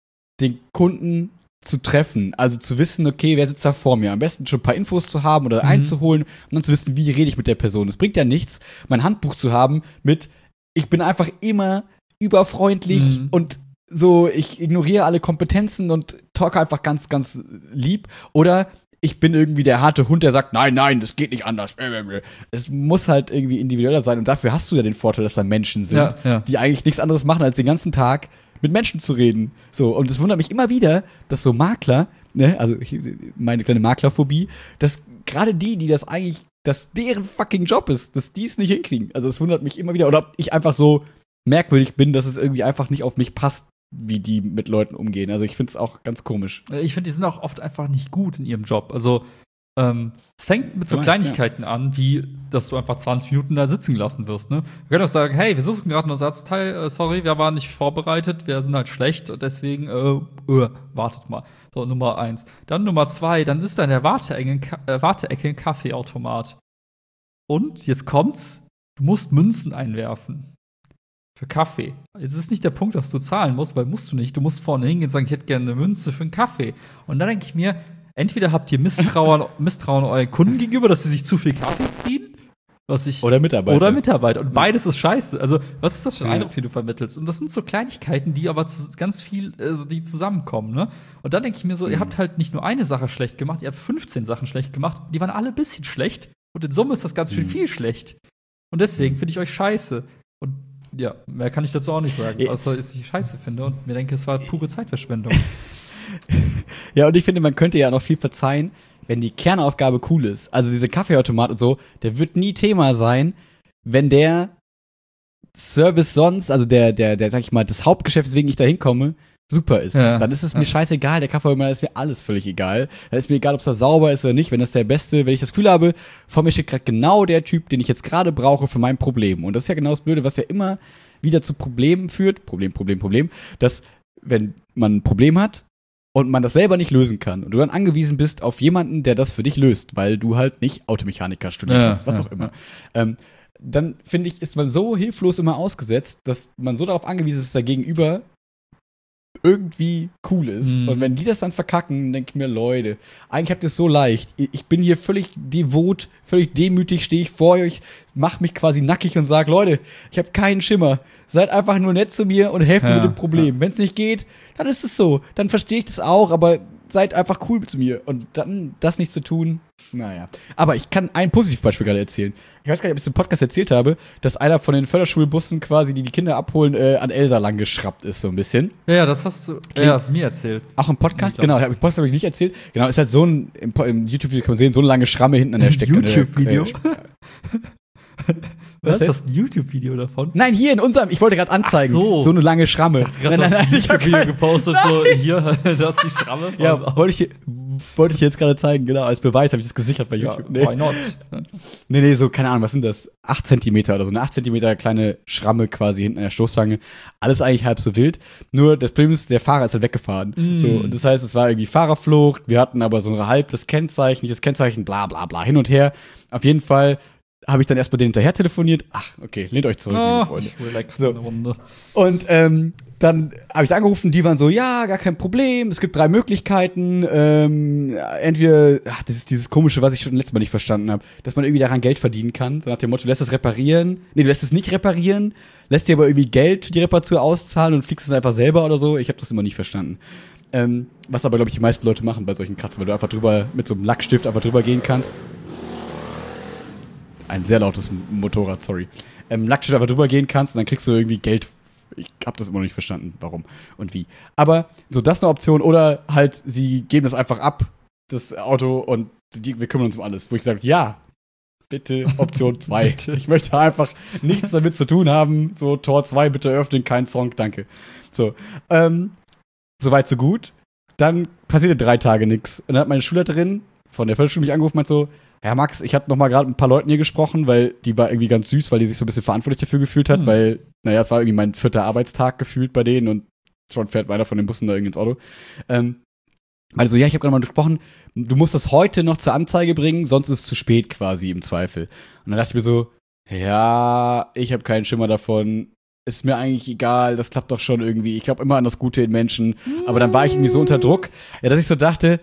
den Kunden zu treffen, also zu wissen, okay, wer sitzt da vor mir, am besten schon ein paar Infos zu haben oder Mhm. einzuholen und dann zu wissen, wie rede ich mit der Person. Es bringt ja nichts, mein Handbuch zu haben mit, ich bin einfach immer überfreundlich Mhm. und so, ich ignoriere alle Kompetenzen und talke einfach ganz, ganz lieb. Oder ich bin irgendwie der harte Hund, der sagt, nein, nein, das geht nicht anders. Es muss halt irgendwie individueller sein. Und dafür hast du ja den Vorteil, dass da Menschen sind, Ja, ja. die eigentlich nichts anderes machen, als den ganzen Tag mit Menschen zu reden. So, und es wundert mich immer wieder, dass so Makler, ne, also ich, meine kleine Maklerphobie, dass gerade die, die das eigentlich, dass deren fucking Job ist, dass die es nicht hinkriegen. Also es wundert mich immer wieder. Oder ob ich einfach so merkwürdig bin, dass es irgendwie einfach nicht auf mich passt, wie die mit Leuten umgehen. Also ich finde es auch ganz komisch. Ich finde, die sind auch oft einfach nicht gut in ihrem Job. Also, ähm, es fängt mit so Ja, Kleinigkeiten an, wie, dass du einfach zwanzig Minuten da sitzen gelassen wirst, ne? Wir können auch sagen, hey, wir suchen gerade ein Ersatzteil, äh, sorry, wir waren nicht vorbereitet, wir sind halt schlecht, und deswegen, äh, äh, wartet mal. So, Nummer eins. Dann Nummer zwei, dann ist da in der Warteecke ein, Ka- äh, Warteecke ein Kaffeeautomat. Und, jetzt kommt's, du musst Münzen einwerfen. Für Kaffee. Es ist nicht der Punkt, dass du zahlen musst, weil musst du nicht. Du musst vorne hingehen und sagen, ich hätte gerne eine Münze für einen Kaffee. Und dann denke ich mir, entweder habt ihr Misstrauen, Misstrauen euren Kunden gegenüber, dass sie sich zu viel Kaffee ziehen, was ich Oder Mitarbeiter. oder Mitarbeiter. Und beides ist scheiße. Also, was ist das für ein Ja. Eindruck, den du vermittelst? Und das sind so Kleinigkeiten, die aber zu, ganz viel, also die zusammenkommen, ne? Und dann denke ich mir so, ihr Mhm. habt halt nicht nur eine Sache schlecht gemacht, ihr habt fünfzehn Sachen schlecht gemacht. Die waren alle ein bisschen schlecht. Und in Summe ist das ganz schön Mhm. viel schlecht. Und deswegen finde ich euch scheiße. Und ja, mehr kann ich dazu auch nicht sagen, Ja. außer dass ich scheiße finde und mir denke, es war pure Zeitverschwendung. Ja, und ich finde, man könnte ja noch viel verzeihen, wenn die Kernaufgabe cool ist. Also diese Kaffeeautomat und so, der wird nie Thema sein, wenn der Service sonst, also der, der, der, sag ich mal, das Hauptgeschäft, weswegen ich da hinkomme, super ist. Ja, dann ist es mir ja. scheißegal, der Kaffee, ist mir alles völlig egal. Dann ist mir egal, ob es da sauber ist oder nicht, wenn das der Beste, wenn ich das Gefühl habe, vor mir steht gerade genau der Typ, den ich jetzt gerade brauche für mein Problem. Und das ist ja genau das Blöde, was ja immer wieder zu Problemen führt. Problem, Problem, Problem. Dass, wenn man ein Problem hat und man das selber nicht lösen kann und du dann angewiesen bist auf jemanden, der das für dich löst, weil du halt nicht Automechaniker studiert Ja, hast, was ja, auch immer. ja. Ähm, dann, finde ich, ist man so hilflos immer ausgesetzt, dass man so darauf angewiesen ist, dass der Gegenüber irgendwie cool ist. Mhm. Und wenn die das dann verkacken, denke ich mir, Leute, eigentlich habt ihr es so leicht. Ich bin hier völlig devot, völlig demütig, stehe ich vor euch, mach mich quasi nackig und sag, Leute, ich habe keinen Schimmer. Seid einfach nur nett zu mir und helft mir Ja, mit dem Problem. ja. Wenn es nicht geht, dann ist es so. Dann verstehe ich das auch, aber seid einfach cool zu mir. Und dann das nicht zu tun, naja. Aber ich kann ein Positivbeispiel gerade erzählen. Ich weiß gar nicht, ob ich es im Podcast erzählt habe, dass einer von den Förderschulbussen quasi, die die Kinder abholen, äh, an Elsa lang geschraubt ist, so ein bisschen. Ja, ja, das hast du ja, hast du mir erzählt. Auch im Podcast, Ich glaub- genau, im Podcast habe ich nicht erzählt. Genau, ist halt so ein, im, Po- im YouTube-Video kann man sehen, so eine lange Schramme hinten an der Stecke. YouTube-Video? Äh, Was? Was Hast du ein YouTube-Video davon? Nein, hier in unserem, ich wollte gerade anzeigen, Ach so. so eine lange Schramme. Ich dachte gerade, du hast ein YouTube-Video gepostet, so hier, das ist die Schramme. von- Ja, wollte ich, hier- wollte ich jetzt gerade zeigen, genau, als Beweis habe ich das gesichert bei ja, YouTube. Nee. why not? nee, nee, so, keine Ahnung, was sind das? acht Zentimeter oder so, eine acht Zentimeter kleine Schramme quasi hinten an der Stoßstange. Alles eigentlich halb so wild. Nur das Problem ist, der Fahrer ist halt weggefahren. Mm. So, und das heißt, es war irgendwie Fahrerflucht, wir hatten aber so ein halb das Kennzeichen, nicht das Kennzeichen, bla bla bla, hin und her. Auf jeden Fall habe ich dann erst bei denen hinterher telefoniert. Ach, okay, lehnt euch zurück, liebe Oh, Freunde. ich relax So. eine Runde. Und ähm, dann habe ich da angerufen, die waren so, ja, gar kein Problem, es gibt drei Möglichkeiten. Ähm, entweder, ach, das ist dieses Komische, was ich schon letztes Mal nicht verstanden habe, dass man irgendwie daran Geld verdienen kann. So nach dem Motto, du lässt es reparieren. Nee, du lässt es nicht reparieren, lässt dir aber irgendwie Geld für die Reparatur auszahlen und fliegst es einfach selber oder so. Ich habe das immer nicht verstanden. Ähm, was aber, glaube ich, die meisten Leute machen bei solchen Kratzen, weil du einfach drüber, mit so einem Lackstift einfach drüber gehen kannst. Ein sehr lautes Motorrad, sorry. Ähm, Lackstift einfach drüber gehen kannst und dann kriegst du irgendwie Geld. Ich habe das immer noch nicht verstanden, warum und wie. Aber so, das ist eine Option. Oder halt, sie geben das einfach ab, das Auto, und die, wir kümmern uns um alles. Wo ich sage, ja, bitte Option zwei. Ich möchte einfach nichts damit zu tun haben. So, Tor zwei, bitte öffnen, kein Song, danke. So, ähm, soweit, so gut. Dann passierte drei Tage nichts. Und dann hat meine Schulleiterin von der Förderschule mich angerufen und meinte so, Herr Max, ich hatte noch mal gerade mit ein paar Leuten hier gesprochen, weil die war irgendwie ganz süß, weil die sich so ein bisschen verantwortlich dafür gefühlt hat, Hm. weil, naja, es war irgendwie mein vierter Arbeitstag gefühlt bei denen und schon fährt einer von den Bussen da irgendwie ins Auto. Ähm, also, ja, ich habe gerade mal gesprochen, du musst das heute noch zur Anzeige bringen, sonst ist es zu spät quasi im Zweifel. Und dann dachte ich mir so, ja, ich habe keinen Schimmer davon, ist mir eigentlich egal, das klappt doch schon irgendwie. Ich glaube immer an das Gute in Menschen. Aber dann war ich irgendwie so unter Druck, ja, dass ich so dachte,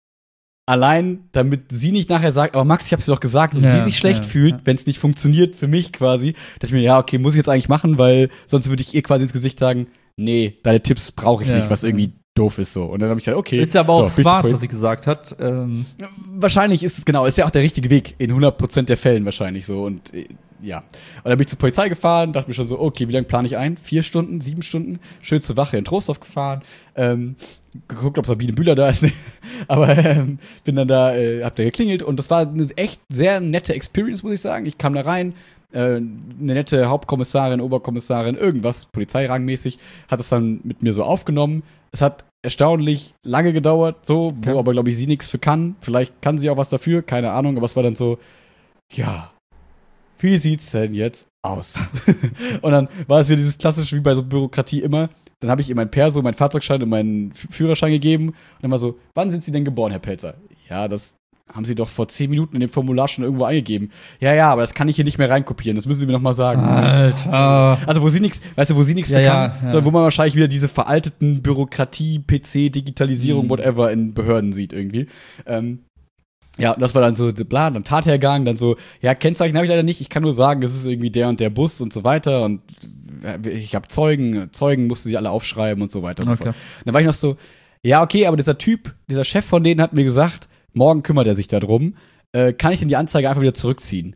allein, damit sie nicht nachher sagt, aber Max, ich hab's dir doch gesagt, und Ja, sie sich schlecht ja, fühlt, ja. wenn es nicht funktioniert für mich quasi, dachte ich mir, ja, okay, muss ich jetzt eigentlich machen, weil sonst würde ich ihr quasi ins Gesicht sagen, nee, deine Tipps brauche ich Ja, nicht, was irgendwie ja. doof ist so. Und dann habe ich gedacht, okay. Ist ja aber auch so, bin ich smart, zur was sie gesagt hat. Ähm, Wahrscheinlich ist es genau, ist ja auch der richtige Weg, in hundert Prozent der Fällen wahrscheinlich so. Und äh, ja. Und dann bin ich zur Polizei gefahren, dachte mir schon so, okay, wie lange plane ich ein? Vier Stunden, sieben Stunden? Schön zur Wache in Trostorf gefahren, ähm, geguckt, ob Sabine Bühler da ist. Aber ähm, bin dann da, äh, hab da geklingelt und das war eine echt sehr nette Experience, muss ich sagen. Ich kam da rein, äh, eine nette Hauptkommissarin, Oberkommissarin, irgendwas, polizeirangmäßig, hat es dann mit mir so aufgenommen. Es hat erstaunlich lange gedauert, so, Okay. wo aber, glaube ich, sie nichts für kann. Vielleicht kann sie auch was dafür, keine Ahnung, aber es war dann so, ja, wie sieht's denn jetzt aus? Und dann war es wieder dieses klassische, wie bei so Bürokratie immer. Dann habe ich ihr mein Perso, meinen Fahrzeugschein und meinen F- Führerschein gegeben. Und dann war so, wann sind Sie denn geboren, Herr Pelzer? Ja, das haben Sie doch vor zehn Minuten in dem Formular schon irgendwo eingegeben. Ja, ja, aber das kann ich hier nicht mehr reinkopieren. Das müssen Sie mir noch mal sagen. Alter. Also wo sie nichts, weißt du, wo sie nichts Ja, für ja, kann, ja. sondern wo man wahrscheinlich wieder diese veralteten Bürokratie, P C, Digitalisierung, Mhm. whatever in Behörden sieht irgendwie. Ähm, ja, und das war dann so, bla, dann Tathergang, dann so, ja, Kennzeichen habe ich leider nicht, ich kann nur sagen, das ist irgendwie der und der Bus und so weiter und äh, ich habe Zeugen, Zeugen musste sie alle aufschreiben und so weiter und so Okay. fort. Dann war ich noch so, ja, okay, aber dieser Typ, dieser Chef von denen hat mir gesagt, morgen kümmert er sich darum, äh, kann ich denn die Anzeige einfach wieder zurückziehen?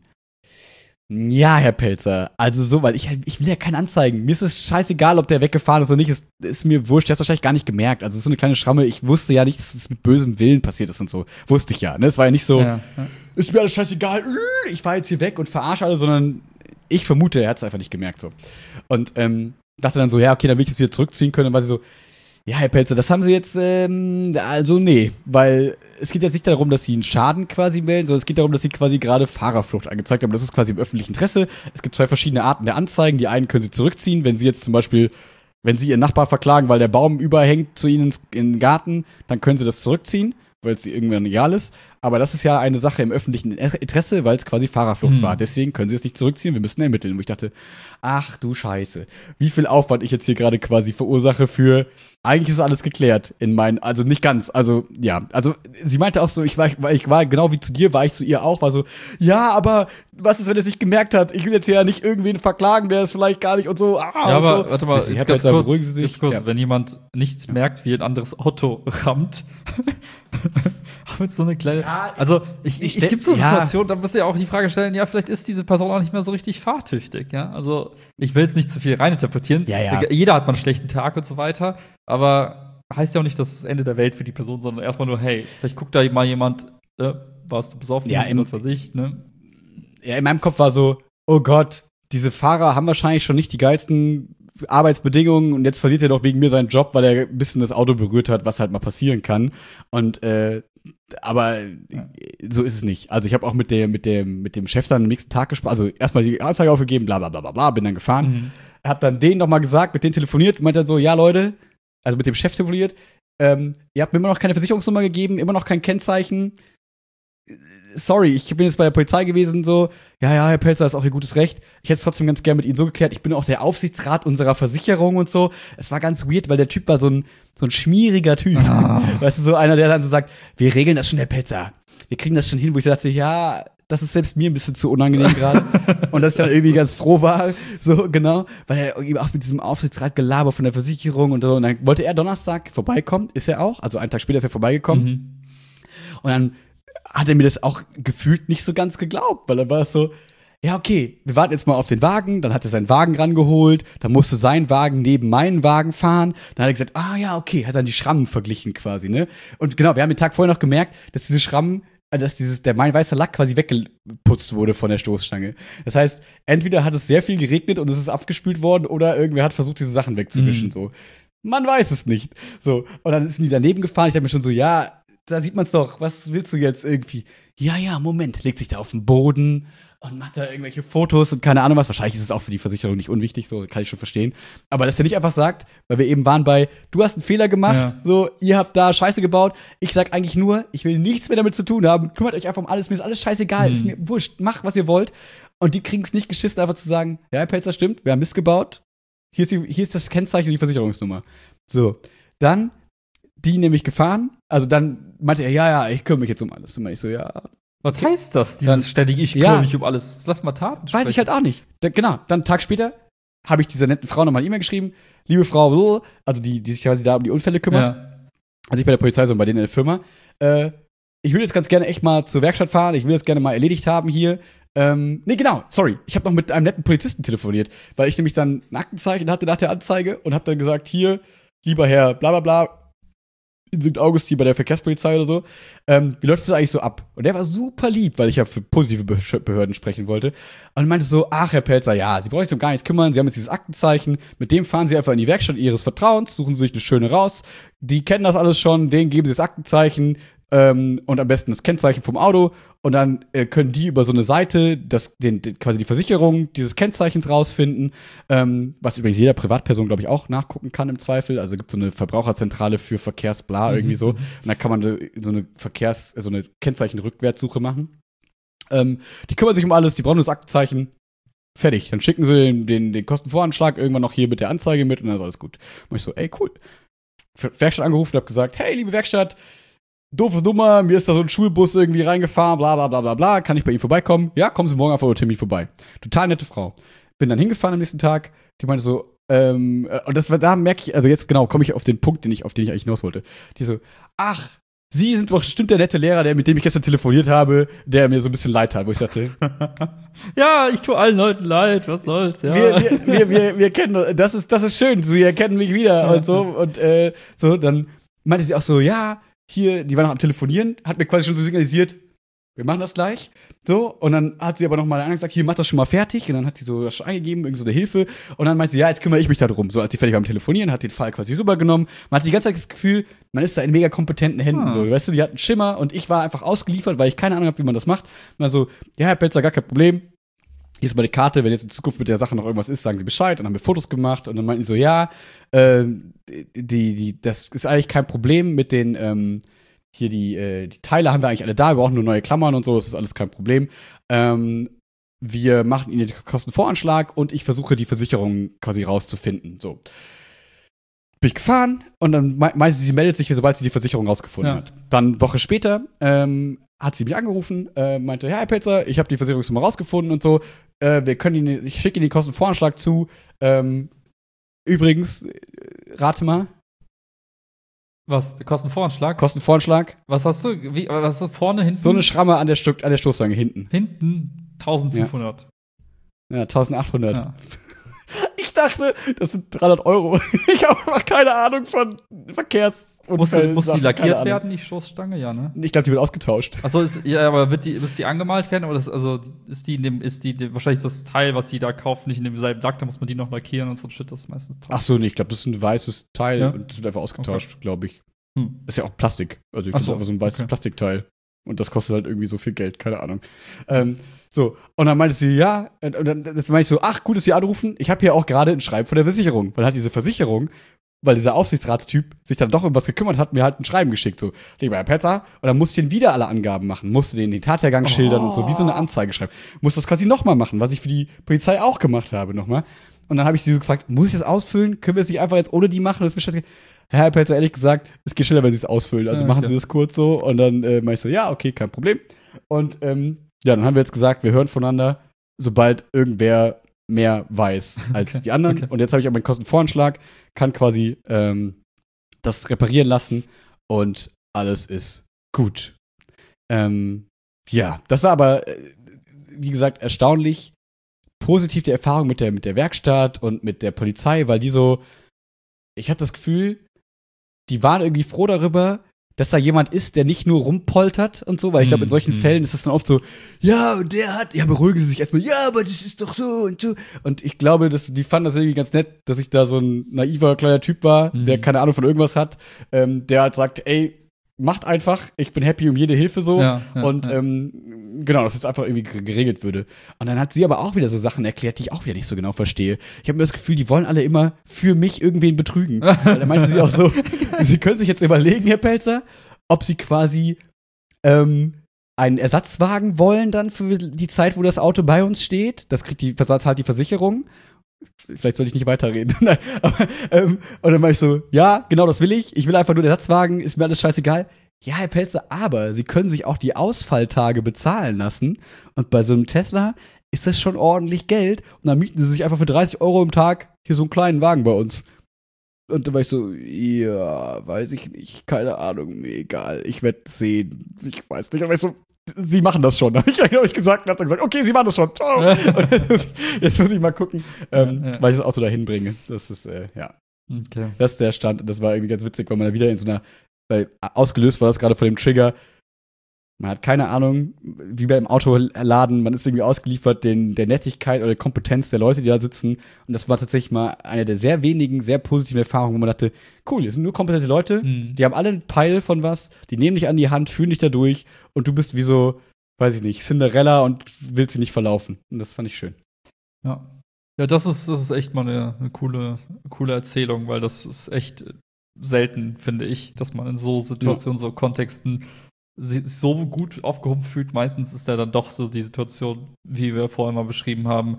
Ja, Herr Pelzer, also so, weil ich, ich will ja keine Anzeigen. Mir ist es scheißegal, ob der weggefahren ist oder nicht. Es ist mir wurscht. Der hat wahrscheinlich gar nicht gemerkt. Also, es ist so eine kleine Schramme. Ich wusste ja nicht, dass es mit bösem Willen passiert ist und so. Wusste ich ja. Ne? Es war ja nicht so, Ja, ja. ist mir alles scheißegal. Ich fahr jetzt hier weg und verarsche alle, sondern ich vermute, er hat es einfach nicht gemerkt. So. Und ähm, dachte dann so, ja, okay, dann will ich das wieder zurückziehen können. Dann war sie so, Ja, Herr Pelzer, das haben Sie jetzt, ähm, also nee, weil es geht jetzt nicht darum, dass Sie einen Schaden quasi melden, sondern es geht darum, dass Sie quasi gerade Fahrerflucht angezeigt haben. Das ist quasi im öffentlichen Interesse. Es gibt zwei verschiedene Arten der Anzeigen. Die einen können Sie zurückziehen, wenn Sie jetzt zum Beispiel, wenn Sie Ihren Nachbar verklagen, weil der Baum überhängt zu Ihnen ins, in den Garten, dann können Sie das zurückziehen, weil es irgendwann egal ist. Aber das ist ja eine Sache im öffentlichen Interesse, weil es quasi Fahrerflucht Hm. war. Deswegen können Sie es nicht zurückziehen, wir müssen ermitteln. Wo ich dachte, ach du Scheiße, wie viel Aufwand ich jetzt hier gerade quasi verursache für, eigentlich ist alles geklärt in meinen, also nicht ganz, also ja, also sie meinte auch so, ich war, ich war genau wie zu dir, war ich zu ihr auch, war so, ja, aber was ist, wenn er es nicht gemerkt hat? Ich will jetzt hier ja nicht irgendwen verklagen, der es vielleicht gar nicht und so, ah, Ja, und aber so. warte mal, Ich jetzt hab ganz da, kurz, beruhigen Sie sich. ganz kurz Ja. wenn jemand nicht merkt, wie ein anderes Auto rammt, haben jetzt so eine kleine, Ja, also ich, ich ich, es gibt so ja. Situationen, da musst du ja auch die Frage stellen, ja, vielleicht ist diese Person auch nicht mehr so richtig fahrtüchtig, ja, also ich will jetzt nicht zu viel reininterpretieren, Ja, ja. jeder hat mal einen schlechten Tag und so weiter, aber heißt ja auch nicht, dass es das Ende der Welt für die Person, sondern erstmal nur, hey, vielleicht guckt da mal jemand, äh, warst du besoffen, Ja, im- was weiß ich, ne? Ja, in meinem Kopf war so, oh Gott, diese Fahrer haben wahrscheinlich schon nicht die geilsten Arbeitsbedingungen und jetzt verliert er doch wegen mir seinen Job, weil er ein bisschen das Auto berührt hat, was halt mal passieren kann. Und äh, aber Ja. so ist es nicht. Also ich habe auch mit der, mit dem, mit dem Chef dann am nächsten Tag gesprochen, also erstmal die Anzeige aufgegeben, bla bla bla bla bla, bin dann gefahren. Mhm. Hab dann denen nochmal gesagt, mit denen telefoniert, meinte dann so, ja Leute, also mit dem Chef telefoniert, ähm, ihr habt mir immer noch keine Versicherungsnummer gegeben, immer noch kein Kennzeichen. Sorry, ich bin jetzt bei der Polizei gewesen, so, ja, ja, Herr Pelzer, ist auch Ihr gutes Recht. Ich hätte es trotzdem ganz gerne mit Ihnen so geklärt. Ich bin auch der Aufsichtsrat unserer Versicherung und so. Es war ganz weird, weil der Typ war so ein, so ein schmieriger Typ. Ah. Weißt du, so einer, der dann so sagt, wir regeln das schon, Herr Pelzer. Wir kriegen das schon hin, wo ich so dachte, ja, das ist selbst mir ein bisschen zu unangenehm gerade. Und dass ich dann irgendwie ganz froh war, so, genau. Weil er irgendwie auch mit diesem Aufsichtsrat Gelaber von der Versicherung und so. Und dann wollte er Donnerstag vorbeikommen, ist er auch. Also einen Tag später ist er vorbeigekommen. Mhm. Und dann hat er mir das auch gefühlt nicht so ganz geglaubt, weil dann war es so, ja, okay, wir warten jetzt mal auf den Wagen, dann hat er seinen Wagen rangeholt, dann musste sein Wagen neben meinen Wagen fahren, dann hat er gesagt, ah ja, okay, hat dann die Schrammen verglichen quasi, ne? Und genau, wir haben den Tag vorher noch gemerkt, dass diese Schrammen, äh, dass dieses, der mein weißer Lack quasi weggeputzt wurde von der Stoßstange. Das heißt, entweder hat es sehr viel geregnet und es ist abgespült worden oder irgendwer hat versucht, diese Sachen wegzuwischen, Mhm. so. Man weiß es nicht. So, und dann sind die daneben gefahren, ich dachte mir schon so, ja, da sieht man's doch, was willst du jetzt irgendwie? Ja, ja, Moment, legt sich da auf den Boden und macht da irgendwelche Fotos und keine Ahnung was. Wahrscheinlich ist es auch für die Versicherung nicht unwichtig, so kann ich schon verstehen. Aber dass er nicht einfach sagt, weil wir eben waren bei, du hast einen Fehler gemacht, Ja. so, ihr habt da Scheiße gebaut. Ich sag eigentlich nur, ich will nichts mehr damit zu tun haben. Kümmert euch einfach um alles, mir ist alles scheißegal, Mhm. ist mir wurscht, macht, was ihr wollt. Und die kriegen es nicht geschissen, einfach zu sagen, ja, Herr Pelzer, stimmt, wir haben Mist gebaut. Hier ist, die, hier ist das Kennzeichen und die Versicherungsnummer. So, dann die nämlich gefahren. Also dann meinte er, ja, ja, ich kümmere mich jetzt um alles. Und dann ich so, ja, Was heißt das, dieses Dann- ständige, ich Ja. kümmere mich um alles? Lass mal Taten weiß ich halt auch nicht. Da, genau, dann einen Tag später habe ich dieser netten Frau nochmal eine E-Mail geschrieben. Liebe Frau, blablabla, also die, die sich quasi da um die Unfälle kümmert. Ja. Also ich bei der Polizei, so bei denen in der Firma. Äh, ich würde jetzt ganz gerne echt mal zur Werkstatt fahren. Ich will das gerne mal erledigt haben hier. Ähm, nee, genau, sorry. Ich habe noch mit einem netten Polizisten telefoniert, weil ich nämlich dann ein Aktenzeichen hatte nach der Anzeige und habe dann gesagt, hier, lieber Herr bla bla bla, in Sankt Augustin bei der Verkehrspolizei oder so, ähm, wie läuft das eigentlich so ab? Und der war super lieb, weil ich ja für positive Be Behörden sprechen wollte. Und meinte so, ach, Herr Pelzer, ja, Sie brauchen sich um gar nichts kümmern, Sie haben jetzt dieses Aktenzeichen, mit dem fahren Sie einfach in die Werkstatt Ihres Vertrauens, suchen Sie sich eine schöne raus, die kennen das alles schon, denen geben Sie das Aktenzeichen, ähm, und am besten das Kennzeichen vom Auto und dann äh, können die über so eine Seite das, den, den, quasi die Versicherung dieses Kennzeichens rausfinden, ähm, was übrigens jeder Privatperson, glaube ich, auch nachgucken kann im Zweifel. Also gibt es so eine Verbraucherzentrale für Verkehrsbla Mhm. irgendwie so. Und da kann man eine, so eine Verkehrs-, so eine Kennzeichen-Rückwärtssuche machen. Ähm, die kümmern sich um alles, die brauchen nur das Aktenzeichen. Fertig. Dann schicken sie den, den, den Kostenvoranschlag irgendwann noch hier mit der Anzeige mit und dann ist alles gut. Und ich so, ey, cool. Ver- Werkstatt angerufen und hab gesagt, hey, liebe Werkstatt, doofe Nummer, mir ist da so ein Schulbus irgendwie reingefahren, bla bla bla bla bla, kann ich bei Ihnen vorbeikommen? Ja, kommen Sie morgen auf euren Termin vorbei. Total nette Frau. Bin dann hingefahren am nächsten Tag, die meinte so, ähm, äh, und das war, da merke ich, also jetzt genau, komme ich auf den Punkt, den ich, auf den ich eigentlich hinaus wollte. Die so, ach, Sie sind doch bestimmt der nette Lehrer, der, mit dem ich gestern telefoniert habe, der mir so ein bisschen leid hat, wo ich dachte, Ja, ich tue allen Leuten leid, was soll's, ja. wir, wir, wir, wir, wir kennen, das ist, das ist schön, Sie erkennen mich wieder Ja. und so. Und äh, so, dann meinte sie auch so, ja, hier, die war noch am Telefonieren, hat mir quasi schon so signalisiert, wir machen das gleich. So, und dann hat sie aber noch mal einer gesagt, hier, mach das schon mal fertig. Und dann hat sie so das schon eingegeben, irgend so eine Hilfe. Und dann meinte sie, ja, jetzt kümmere ich mich da drum. So, als sie fertig war mit Telefonieren, hat den Fall quasi rübergenommen. Man hat die ganze Zeit das Gefühl, man ist da in mega kompetenten Händen. Ah. So, weißt du, die hatten einen Schimmer und ich war einfach ausgeliefert, weil ich keine Ahnung habe, wie man das macht. Und dann so, ja, Herr Pelzer, gar kein Problem. Hier ist meine Karte, wenn jetzt in Zukunft mit der Sache noch irgendwas ist, sagen Sie Bescheid. Und dann haben wir Fotos gemacht und dann meinten die so, ja, äh, die, die, das ist eigentlich kein Problem mit den, ähm, hier die, äh, die Teile haben wir eigentlich alle da, wir brauchen nur neue Klammern und so, das ist alles kein Problem. Ähm, wir machen Ihnen den Kostenvoranschlag und ich versuche die Versicherung quasi rauszufinden. So. Bin ich gefahren und dann me- meinte sie, sie meldet sich, sobald sie die Versicherung rausgefunden Ja. hat. Dann eine Woche später ähm, hat sie mich angerufen, äh, meinte, ja, Herr Pelzer, ich habe die Versicherungsnummer rausgefunden und so. Äh, wir können Ihnen, ich schicke Ihnen den Kostenvoranschlag zu. Ähm, übrigens, äh, rate mal, Was? Der Kostenvoranschlag? Kostenvoranschlag, Was hast du? Wie, was ist vorne, hinten? so eine Schramme an der, Stück, an der Stoßstange hinten. Hinten eintausendfünfhundert. Ja, eintausendachthundert. Ja. Ich dachte, das sind dreihundert Euro. Ich habe einfach keine Ahnung von Verkehrsunfällen. Muss, die- muss die Sachen, keine lackiert Ahnung. werden, die Stoßstange? Ja, ne? Ich glaube, die wird ausgetauscht. Achso, ist, ja, aber wird die, muss die angemalt werden? Oder das, also ist die in dem, ist die, dem- wahrscheinlich ist das Teil, was die da kauft, nicht in demselben Lack, da muss man die noch lackieren und so ein Shit, das ist meistens teuer. Ach so, nee, ich glaube, das ist ein weißes Teil Ja. und das wird einfach ausgetauscht, glaube ich. Hm. Ist ja auch Plastik. Also, ich Ach glaube, so, einfach so ein weißes okay. Plastikteil. Und das kostet halt irgendwie so viel Geld, keine Ahnung. Ähm, so, und dann meinte sie, ja, und und dann das meinte ich so, ach, gut, dass Sie anrufen. Ich habe hier auch gerade ein Schreiben von der Versicherung. Weil hat diese Versicherung, weil dieser Aufsichtsratstyp sich dann doch um was gekümmert hat, mir halt ein Schreiben geschickt. So, lieber Herr Petzer, und dann musste ich den wieder alle Angaben machen. Musste den den Tathergang Oh. schildern und so, wie so eine Anzeige schreiben. Musste das quasi nochmal machen, was ich für die Polizei auch gemacht habe, nochmal. Und dann habe ich sie so gefragt, muss ich das ausfüllen? Können wir es nicht einfach jetzt ohne die machen? Das ist mir scheiße. Herr Pelzer, ehrlich gesagt, es geht schneller, wenn Sie es ausfüllen. Also Ja, machen okay. Sie das kurz so. Und dann äh, meinte ich so, ja, okay, kein Problem. Und ähm, ja, dann haben wir jetzt gesagt, wir hören voneinander, sobald irgendwer mehr weiß als Okay, die anderen. okay. Und jetzt habe ich auch meinen Kostenvoranschlag, kann quasi ähm, das reparieren lassen und alles ist gut. Ähm, ja, das war aber, äh, wie gesagt, erstaunlich positiv die Erfahrung mit der, mit der Werkstatt und mit der Polizei, weil die so, ich hatte das Gefühl, die waren irgendwie froh darüber, dass da jemand ist, der nicht nur rumpoltert und so, weil ich glaube, in solchen Mhm. Fällen ist es dann oft so, ja, und der hat, ja, beruhigen Sie sich erstmal, ja, aber das ist doch so und so. Und ich glaube, dass, die fanden das irgendwie ganz nett, dass ich da so ein naiver kleiner Typ war, Mhm. der keine Ahnung von irgendwas hat, ähm, der halt sagt, ey, macht einfach, ich bin happy um jede Hilfe so. Ja, ja, und ja. Ähm, genau, dass jetzt einfach irgendwie g- geregelt würde. Und dann hat sie aber auch wieder so Sachen erklärt, die ich auch wieder nicht so genau verstehe. Ich habe mir das Gefühl, die wollen alle immer für mich irgendwen betrügen. Weil da meinte sie auch so, sie können sich jetzt überlegen, Herr Pelzer, ob sie quasi ähm, einen Ersatzwagen wollen dann für die Zeit, wo das Auto bei uns steht. Das kriegt die, zahlt die Versicherung. Vielleicht soll ich nicht weiterreden. Nein, aber, ähm, und dann war ich so, ja, genau das will ich. Ich will einfach nur den Ersatzwagen, ist mir alles scheißegal. Ja, Herr Pelzer, aber Sie können sich auch die Ausfalltage bezahlen lassen. Und bei so einem Tesla ist das schon ordentlich Geld. Und dann mieten Sie sich einfach für dreißig Euro im Tag hier so einen kleinen Wagen bei uns. Und dann war ich so, ja, weiß ich nicht, keine Ahnung, mir egal, ich werde sehen, ich weiß nicht. Aber ich so, Sie machen das schon, habe ich, hab ich gesagt und hab dann gesagt, okay, Sie machen das schon, ciao. Und jetzt, muss ich, jetzt muss ich mal gucken, ähm, Ja, ja. weil ich das Auto dahin bringe. Das ist, äh, ja, Okay. das ist der Stand. Und das war irgendwie ganz witzig, weil man da wieder in so einer, weil ausgelöst war das gerade von dem Trigger. Man hat keine Ahnung, wie beim Autoladen, man ist irgendwie ausgeliefert den, der Nettigkeit oder der Kompetenz der Leute, die da sitzen. Und das war tatsächlich mal eine der sehr wenigen, sehr positiven Erfahrungen, wo man dachte, cool, hier sind nur kompetente Leute, Mhm. die haben alle einen Peil von was, die nehmen dich an die Hand, führen dich da durch und du bist wie so, weiß ich nicht, Cinderella und willst sie nicht verlaufen. Und das fand ich schön. Ja. Ja, das ist, das ist echt mal eine, eine coole, coole Erzählung, weil das ist echt selten, finde ich, dass man in so Situationen, so Kontexten sich so gut aufgehoben fühlt. Meistens ist ja dann doch so die Situation, wie wir vorher mal beschrieben haben.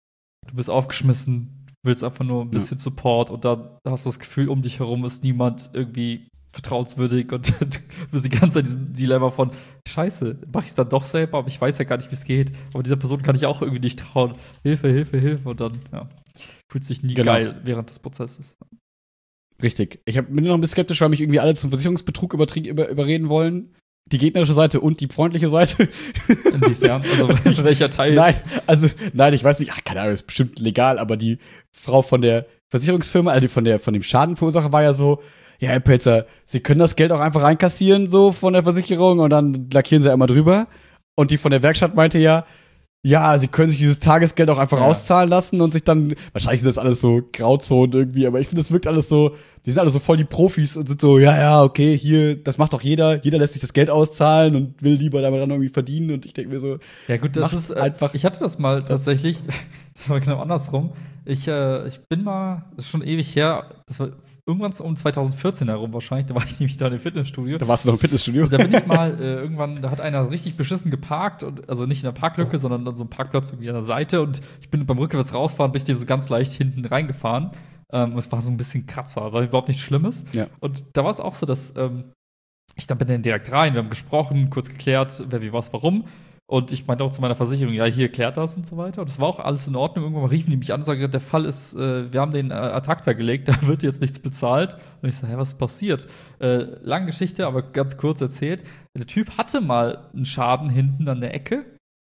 Du bist aufgeschmissen, willst einfach nur ein bisschen Support und dann hast du das Gefühl, um dich herum ist niemand irgendwie vertrauenswürdig und du bist die ganze Zeit in diesem Dilemma von Scheiße, mach ich es dann doch selber, aber ich weiß ja gar nicht, wie es geht. Aber dieser Person kann ich auch irgendwie nicht trauen. Hilfe, Hilfe, Hilfe. Und dann, ja, fühlt sich nie Genau. geil während des Prozesses. Richtig. Ich hab, bin noch ein bisschen skeptisch, weil mich irgendwie alle zum Versicherungsbetrug übertrie- über, überreden wollen. Die gegnerische Seite und die freundliche Seite. Inwiefern? Also welcher Teil? Nein, also, nein, ich weiß nicht, ach, keine Ahnung, ist bestimmt legal, aber die Frau von der Versicherungsfirma, also die von, der, von dem Schadenverursacher war ja so, ja, Herr Pelzer, Sie können das Geld auch einfach reinkassieren, so von der Versicherung und dann lackieren Sie einmal drüber. Und die von der Werkstatt meinte ja, ja, sie können sich dieses Tagesgeld auch einfach Ja. auszahlen lassen und sich dann, wahrscheinlich sind das alles so Grauzonen irgendwie, aber ich finde, das wirkt alles so, die sind alle so voll die Profis und sind so, ja, ja, okay, hier, das macht doch jeder, jeder lässt sich das Geld auszahlen und will lieber damit dann irgendwie verdienen und ich denke mir so, Ja, gut, das Macht ist äh, einfach Ich hatte das mal tatsächlich, das war genau andersrum. Ich, äh, ich bin mal, das ist schon ewig her, das war irgendwann um zwanzig vierzehn herum wahrscheinlich, da war ich nämlich da im Fitnessstudio. da warst du noch im Fitnessstudio. Und da bin ich mal äh, irgendwann, da hat einer richtig beschissen geparkt, und, also nicht in der Parklücke, sondern an so einem Parkplatz irgendwie an der Seite. Und ich bin beim rückwärts rausfahren, bin ich dem so ganz leicht hinten reingefahren. Ähm, und es war so ein bisschen Kratzer, war überhaupt nichts Schlimmes. Ja. Und da war es auch so, dass ähm, ich dann bin dann direkt rein, wir haben gesprochen, kurz geklärt, wer wie was, warum. Und ich meinte auch zu meiner Versicherung, ja, hier klärt das und so weiter. Und das war auch alles in Ordnung. Irgendwann mal riefen die mich an und sagten, der Fall ist, äh, wir haben den äh, ad acta gelegt, da wird jetzt nichts bezahlt. Und ich so, hä, was ist passiert? Äh, lange Geschichte, aber ganz kurz erzählt. Der Typ hatte mal einen Schaden hinten an der Ecke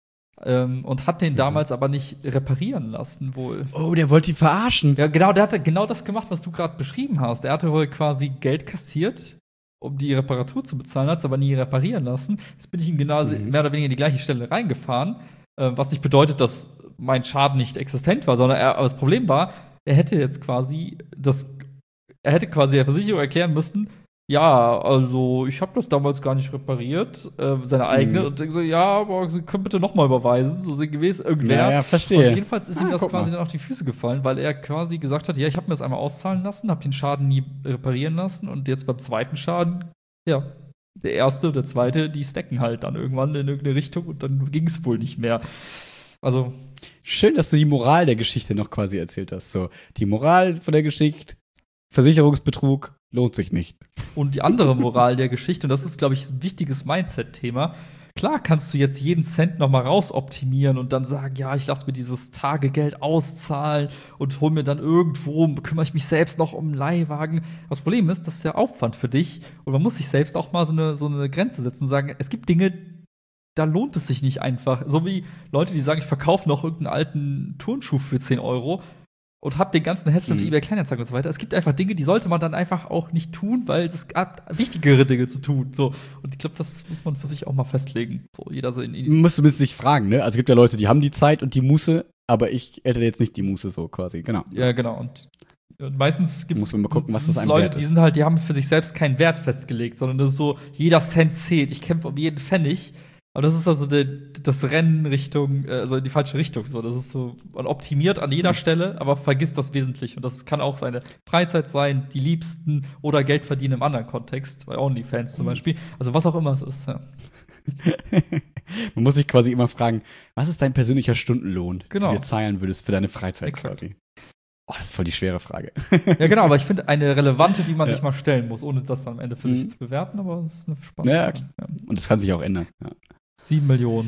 ähm, und hat den Mhm. damals aber nicht reparieren lassen wohl. Oh, der wollte die verarschen. Ja, genau, der hatte genau das gemacht, was du gerade beschrieben hast. Er hatte wohl quasi Geld kassiert, um die Reparatur zu bezahlen, hat es aber nie reparieren lassen. Jetzt bin ich ihm genau Mhm. mehr oder weniger in die gleiche Stelle reingefahren, äh, was nicht bedeutet, dass mein Schaden nicht existent war, sondern er, aber das Problem war, er hätte jetzt quasi das, er hätte quasi der Versicherung erklären müssen, ja, also ich habe das damals gar nicht repariert, äh, seine eigene, Mhm. und ich so, ja, aber Sie können bitte noch mal überweisen, so sinngemäß irgendwer. Ja, ja, Und verstehe. jedenfalls ist ihm Ah, das guck quasi mal. dann auf die Füße gefallen, weil er quasi gesagt hat, ja, ich habe mir das einmal auszahlen lassen, habe den Schaden nie reparieren lassen und jetzt beim zweiten Schaden, ja, der erste und der zweite, die stacken halt dann irgendwann in irgendeine Richtung und dann ging es wohl nicht mehr. Also, Schön, dass du die Moral der Geschichte noch quasi erzählt hast. So, die Moral von der Geschichte, Versicherungsbetrug lohnt sich nicht. und die andere Moral der Geschichte, und das ist, glaube ich, ein wichtiges Mindset-Thema. Klar kannst du jetzt jeden Cent noch mal rausoptimieren und dann sagen, ja, ich lasse mir dieses Tagegeld auszahlen und hol mir dann irgendwo, kümmere ich mich selbst noch um einen Leihwagen. Das Problem ist, das ist ja Aufwand für dich und man muss sich selbst auch mal so eine, so eine Grenze setzen und sagen, es gibt Dinge, da lohnt es sich nicht einfach. So wie Leute, die sagen, ich verkaufe noch irgendeinen alten Turnschuh für zehn Euro und hab den ganzen Hassel Mhm. mit eBay Kleinanzeigen und so weiter. Es gibt einfach Dinge, die sollte man dann einfach auch nicht tun, weil es gab wichtigere Dinge zu tun. So. Und ich glaube, das muss man für sich auch mal festlegen. So, jeder so in, in Musst du sich fragen, ne? Also es gibt ja Leute, die haben die Zeit und die Muße, aber ich hätte jetzt nicht die Muße so quasi, genau. Ja, genau. Und, und meistens gibt Muss man mal gucken, was das es einem Leute, wert die ist. sind halt, die haben für sich selbst keinen Wert festgelegt, sondern das ist so, jeder Cent zählt. Ich kämpfe um jeden Pfennig. Aber das ist also der, das Rennen Richtung, äh, also in die falsche Richtung. So, das ist so, man optimiert an jeder Mhm. Stelle, aber vergisst das Wesentliche. Und das kann auch seine Freizeit sein, die Liebsten oder Geld verdienen im anderen Kontext, bei OnlyFans zum Mhm. Beispiel. Also was auch immer es ist. Ja. Man muss sich quasi immer fragen, was ist dein persönlicher Stundenlohn, Genau. den du dir zahlen würdest für deine Freizeit Exakt. quasi? Oh, das ist voll die schwere Frage. Ja, genau, aber ich finde eine relevante, die man Ja. sich mal stellen muss, ohne das dann am Ende für Mhm. sich zu bewerten, aber es ist eine spannende Ja, Frage. Ja. Und das kann sich auch ändern. Ja. Sieben Millionen.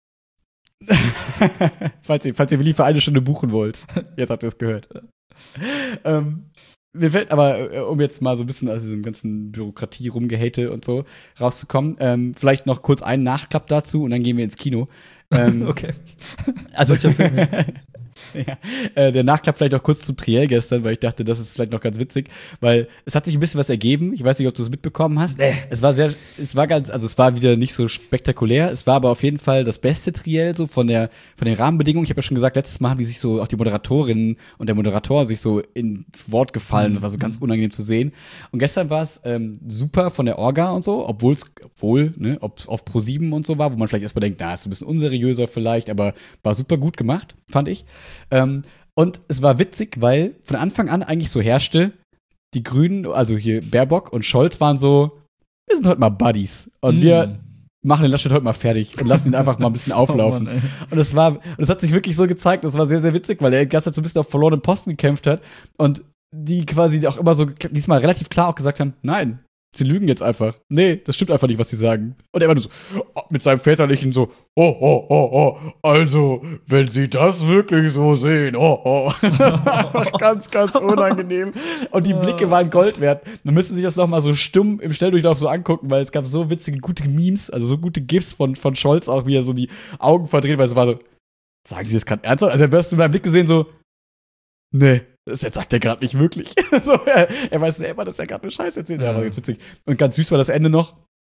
falls, ihr, falls ihr Willi für eine Stunde buchen wollt. Jetzt habt ihr es gehört. ähm, mir fällt aber, äh, um jetzt mal so ein bisschen aus diesem ganzen Bürokratie rumgehate und so rauszukommen, ähm, vielleicht noch kurz einen Nachklapp dazu und dann gehen wir ins Kino. Ähm, Okay. Also, Solcher Film. ja, äh, der Nachklapp vielleicht auch kurz zum Triell gestern, weil ich dachte, das ist vielleicht noch ganz witzig, weil es hat sich ein bisschen was ergeben. Ich weiß nicht, ob du es mitbekommen hast. Nee. Es war sehr, es war ganz, also es war wieder nicht so spektakulär. Es war aber auf jeden Fall das beste Triell so von der, von den Rahmenbedingungen. Ich habe ja schon gesagt, letztes Mal haben die sich so, auch die Moderatorinnen und der Moderator sich so ins Wort gefallen. Das war so ganz unangenehm zu sehen. Und gestern war es ähm, super von der Orga und so, obwohl es, obwohl, ne, ob es auf ProSieben und so war, wo man vielleicht erstmal denkt, na, ist ein bisschen unseriöser vielleicht, aber war super gut gemacht, fand ich. Ähm, und es war witzig, weil von Anfang an eigentlich so herrschte, die Grünen, also hier Baerbock und Scholz waren so, wir sind heute mal Buddies. Und Mm. wir machen den Laschet heute mal fertig und lassen ihn einfach mal ein bisschen auflaufen. Oh Mann, ey. Und es war, und es hat sich wirklich so gezeigt, das war sehr, sehr witzig, weil er die ganze Zeit so ein bisschen auf verlorenen Posten gekämpft hat und die quasi auch immer so diesmal relativ klar auch gesagt haben, nein, sie lügen jetzt einfach. Nee, das stimmt einfach nicht, was sie sagen. Und er war nur so, oh, mit seinem väterlichen so, oh, oh, oh, oh, also, wenn sie das wirklich so sehen, oh, oh. Einfach ganz, ganz unangenehm. Und die Blicke waren Gold wert. Man müsste sich das noch mal so stumm im Schnelldurchlauf so angucken, weil es gab so witzige, gute Memes, also so gute GIFs von, von Scholz auch, wie er so die Augen verdreht, weil es war so, sagen Sie das gerade ernsthaft? Also, hast du in meinem Blick gesehen so, nee. Das sagt er gerade nicht wirklich. so, er, er weiß selber, dass er gerade eine Scheiße erzählt. Ja, Ja. aber ganz witzig. Und ganz süß war das Ende noch.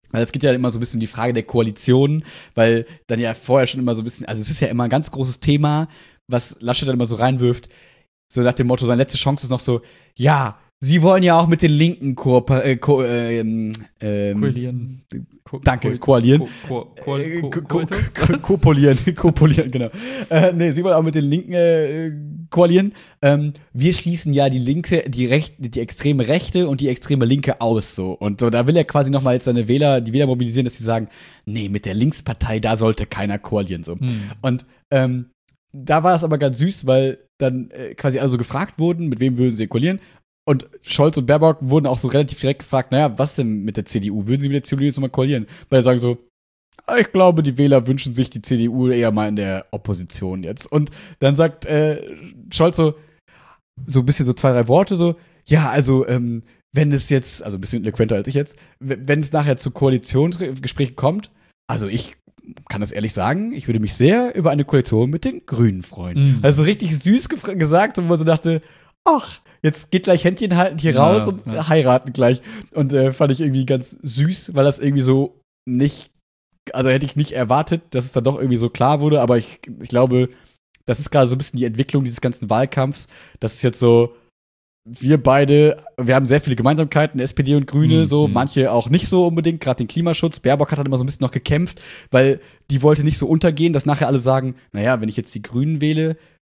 Weil es geht ja immer so ein bisschen um die Frage der Koalition, weil dann ja vorher schon immer so ein bisschen, also es ist ja immer ein ganz großes Thema, was Laschet dann immer so reinwirft, so nach dem Motto, seine letzte Chance ist noch so, ja, sie wollen ja auch mit den Linken kooper äh, ko ähm, ähm, Koalieren. Ko danke, koalieren. Ko ko ko ko ko ko kopolieren, kopolieren, genau. Äh, nee, sie wollen auch mit den Linken äh, koalieren. Ähm, wir schließen ja die Linke, die Rechte, die extreme Rechte und die extreme Linke aus, so. Und so, da will er quasi noch mal jetzt seine Wähler, die Wähler mobilisieren, dass sie sagen, nee, mit der Linkspartei, da sollte keiner koalieren, so. Hm. Und ähm, da war es aber ganz süß, weil dann äh, quasi also gefragt wurden, mit wem würden sie koalieren. Und Scholz und Baerbock wurden auch so relativ direkt gefragt, naja, was denn mit der C D U? Würden sie mit der C D U jetzt mal koalieren? Weil sie sagen so, ich glaube, die Wähler wünschen sich die C D U eher mal in der Opposition jetzt. Und dann sagt äh, Scholz so, so ein bisschen so zwei, drei Worte so, ja, also, ähm, wenn es jetzt, also ein bisschen eloquenter als ich jetzt, wenn es nachher zu Koalitionsgesprächen kommt, also ich kann das ehrlich sagen, ich würde mich sehr über eine Koalition mit den Grünen freuen. Mhm. Also richtig süß gesagt, wo man so dachte, ach, jetzt geht gleich Händchen halten hier ja, raus und ja. heiraten gleich. Und äh, fand ich irgendwie ganz süß, weil das irgendwie so nicht, also hätte ich nicht erwartet, dass es dann doch irgendwie so klar wurde, aber ich, ich glaube, das ist gerade so ein bisschen die Entwicklung dieses ganzen Wahlkampfs. Das ist jetzt so, wir beide, wir haben sehr viele Gemeinsamkeiten, S P D und Grüne, mhm. so, manche auch nicht so unbedingt, gerade den Klimaschutz. Baerbock hat halt immer so ein bisschen noch gekämpft, weil die wollte nicht so untergehen, dass nachher alle sagen, naja, wenn ich jetzt die Grünen wähle,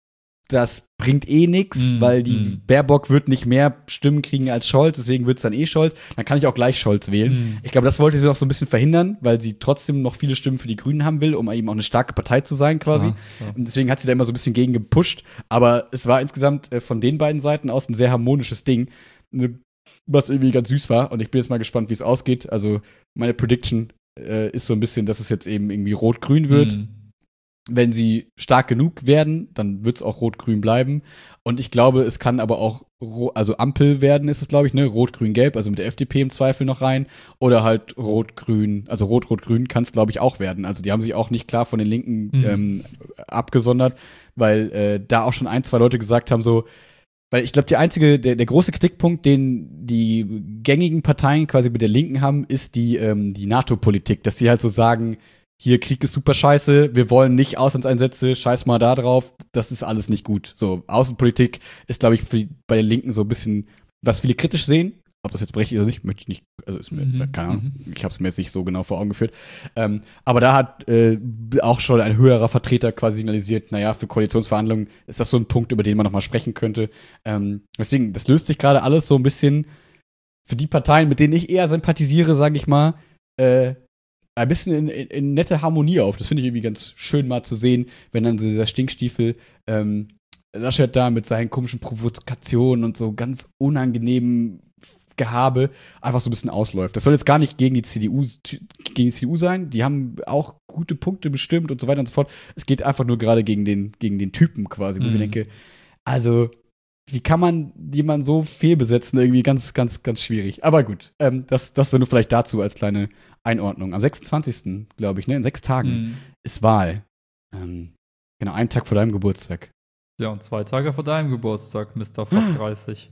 das bringt eh nix, mm, weil die mm. Baerbock wird nicht mehr Stimmen kriegen als Scholz, deswegen wird es dann eh Scholz. Dann kann ich auch gleich Scholz wählen. Mm. Ich glaube, das wollte sie noch so ein bisschen verhindern, weil sie trotzdem noch viele Stimmen für die Grünen haben will, um eben auch eine starke Partei zu sein quasi. Klar, klar. Und deswegen hat sie da immer so ein bisschen gegen gepusht. Aber es war insgesamt äh, von den beiden Seiten aus ein sehr harmonisches Ding, ne, was irgendwie ganz süß war. Und ich bin jetzt mal gespannt, wie es ausgeht. Also meine Prediction äh, ist so ein bisschen, dass es jetzt eben irgendwie rot-grün wird. Mm. Wenn sie stark genug werden, dann wird es auch rot-grün bleiben. Und ich glaube, es kann aber auch, also Ampel werden ist es, glaube ich, ne? Rot-grün-gelb, also mit der F D P im Zweifel noch rein. Oder halt rot-grün, also rot-rot-grün kann es, glaube ich, auch werden. Also die haben sich auch nicht klar von den Linken mhm. ähm, abgesondert, weil äh, da auch schon ein, zwei Leute gesagt haben, so, weil ich glaube, der einzige, der, der große Kritikpunkt, den die gängigen Parteien quasi mit der Linken haben, ist die, ähm, die NATO-Politik, dass sie halt so sagen, hier, Krieg ist super scheiße, wir wollen nicht Auslandseinsätze, scheiß mal da drauf, das ist alles nicht gut. So, Außenpolitik ist, glaube ich, für die, bei den Linken so ein bisschen, was viele kritisch sehen. Ob das jetzt berechtigt ist oder nicht, möchte ich nicht, also ist mir, mhm. keine Ahnung, mhm. ich habe es mir jetzt nicht so genau vor Augen geführt. Ähm, aber da hat äh, auch schon ein höherer Vertreter quasi signalisiert, naja, für Koalitionsverhandlungen ist das so ein Punkt, über den man nochmal sprechen könnte. Ähm, deswegen, das löst sich gerade alles so ein bisschen für die Parteien, mit denen ich eher sympathisiere, sage ich mal, äh, ein bisschen in, in, in nette Harmonie auf. Das finde ich irgendwie ganz schön mal zu sehen, wenn dann so dieser Stinkstiefel ähm, Laschet da mit seinen komischen Provokationen und so ganz unangenehmen Gehabe einfach so ein bisschen ausläuft. Das soll jetzt gar nicht gegen die C D U, gegen die C D U sein. Die haben auch gute Punkte bestimmt und so weiter und so fort. Es geht einfach nur gerade gegen den, gegen den Typen quasi, wo mhm. ich denke, also wie kann man jemanden so fehlbesetzen? Irgendwie ganz, ganz, ganz schwierig. Aber gut, ähm, das, das nur vielleicht dazu als kleine Einordnung. Am sechsundzwanzigsten glaube ich, ne, in sechs Tagen mhm. ist Wahl. Ähm, genau, einen Tag vor deinem Geburtstag. Ja, und zwei Tage vor deinem Geburtstag, Mister Fast dreißig.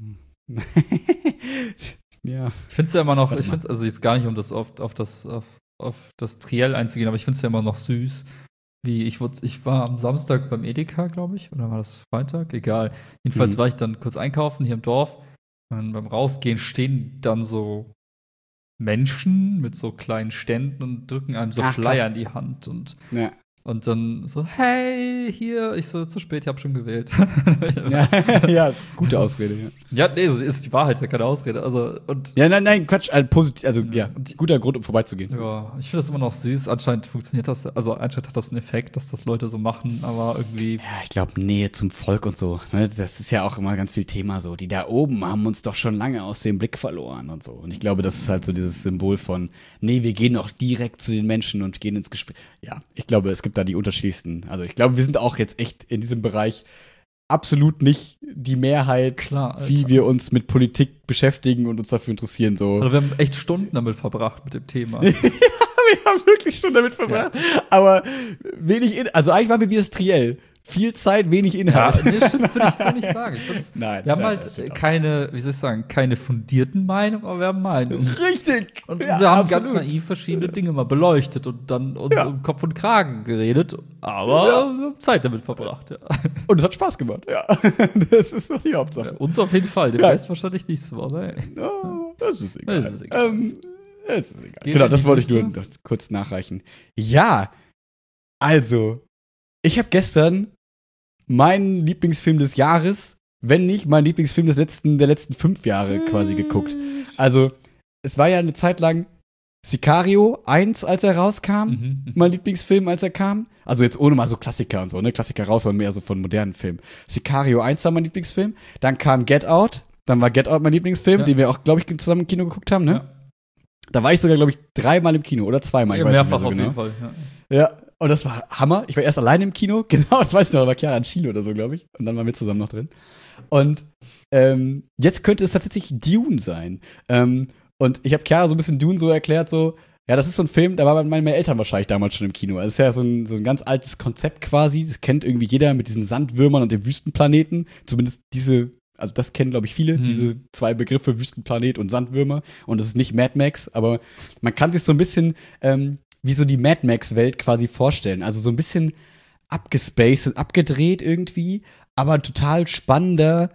Ja. Ich finde es ja immer noch, ich finde also jetzt gar nicht, um das auf, auf das, auf, auf das Triell einzugehen, aber ich finde es ja immer noch süß. Wie, ich, wurde, ich war am Samstag beim Edeka, glaube ich, oder war das Freitag? Egal. Jedenfalls mhm. war ich dann kurz einkaufen hier im Dorf. Und beim Rausgehen stehen dann so Menschen mit so kleinen Ständen und drücken einem so Ach, Flyer krass. in die Hand. Und, ja. und dann so, hey, hier. Ich so, zu spät, ich habe schon gewählt. ja, ja, gute Ausrede, ja. Ja, nee, das ist die Wahrheit, ja keine Ausrede. Also, und ja, nein, nein, Quatsch, also, positiv, also ja, ja guter Grund, um vorbeizugehen. Ja, ich finde das immer noch süß. Anscheinend funktioniert das, also anscheinend hat das einen Effekt, dass das Leute so machen, aber irgendwie. Ja, ich glaube, Nähe zum Volk und so, ne, das ist ja auch immer ganz viel Thema so. Die da oben haben uns doch schon lange aus dem Blick verloren und so. Und ich glaube, das ist halt so dieses Symbol von, nee, wir gehen auch direkt zu den Menschen und gehen ins Gespräch. Ja, ich glaube, es gibt da die unterschiedlichsten. Also ich glaube, wir sind auch jetzt echt in diesem Bereich absolut nicht die Mehrheit, Klar, wie wir uns mit Politik beschäftigen und uns dafür interessieren. So. Also wir haben echt Stunden damit verbracht mit dem Thema. Ja, wir haben wirklich Stunden damit verbracht. Ja. Aber wenig, in, also eigentlich waren wir wie das Triell. viel Zeit, wenig Ja, Inhalt. nee, das stimmt, würde ich so nicht sagen. Ich find's, Nein. wir haben nein, das halt stimmt auch. keine, wie soll ich sagen, keine fundierten Meinungen, aber wir haben Meinungen. Richtig. Und Ja, wir haben absolut. ganz naiv verschiedene Dinge mal beleuchtet und dann uns Ja. um Kopf und Kragen geredet, aber Ja. wir haben Zeit damit verbracht. Ja. Und es hat Spaß gemacht. Ja. Das ist doch die Hauptsache. Uns auf jeden Fall, dem Ja. Rest wahrscheinlich nicht so, aber ey. Oh, das ist egal. Das ist egal. Ähm, es ist egal. Gehen wir Genau, in das die wollte ich nur Liste? noch kurz nachreichen. Ja, also, ich habe gestern meinen Lieblingsfilm des Jahres, wenn nicht mein Lieblingsfilm des letzten, der letzten fünf Jahre quasi geguckt. Also, es war ja eine Zeit lang Sicario eins, als er rauskam. Mhm. Mein Lieblingsfilm, als er kam. Also jetzt ohne mal so Klassiker und so, ne? Klassiker raus, sondern mehr so von modernen Filmen. Sicario eins war mein Lieblingsfilm. Dann kam Get Out. Dann war Get Out mein Lieblingsfilm, Ja. den wir auch, glaube ich, zusammen im Kino geguckt haben, ne? Ja. Da war ich sogar, glaube ich, dreimal im Kino oder zweimal. Ich Ja, weiß nicht mehr mehrfach so auf genau. jeden Fall. Ja. Ja, und das war Hammer. Ich war erst alleine im Kino, genau, das weiß ich noch, da war Chiara in Chile oder so, glaube ich. Und dann waren wir zusammen noch drin. Und ähm, jetzt könnte es tatsächlich Dune sein. Ähm, und ich habe Chiara so ein bisschen Dune so erklärt, so, ja, das ist so ein Film, da waren meine Eltern wahrscheinlich damals schon im Kino. Also es ist ja so ein, so ein ganz altes Konzept quasi. Das kennt irgendwie jeder mit diesen Sandwürmern und dem Wüstenplaneten. Zumindest diese, also das kennen, glaube ich, viele, Hm. diese zwei Begriffe, Wüstenplanet und Sandwürmer. Und das ist nicht Mad Max, aber man kann sich so ein bisschen ähm, wie so die Mad Max-Welt quasi vorstellen. Also so ein bisschen abgespaced und abgedreht irgendwie, aber total spannender,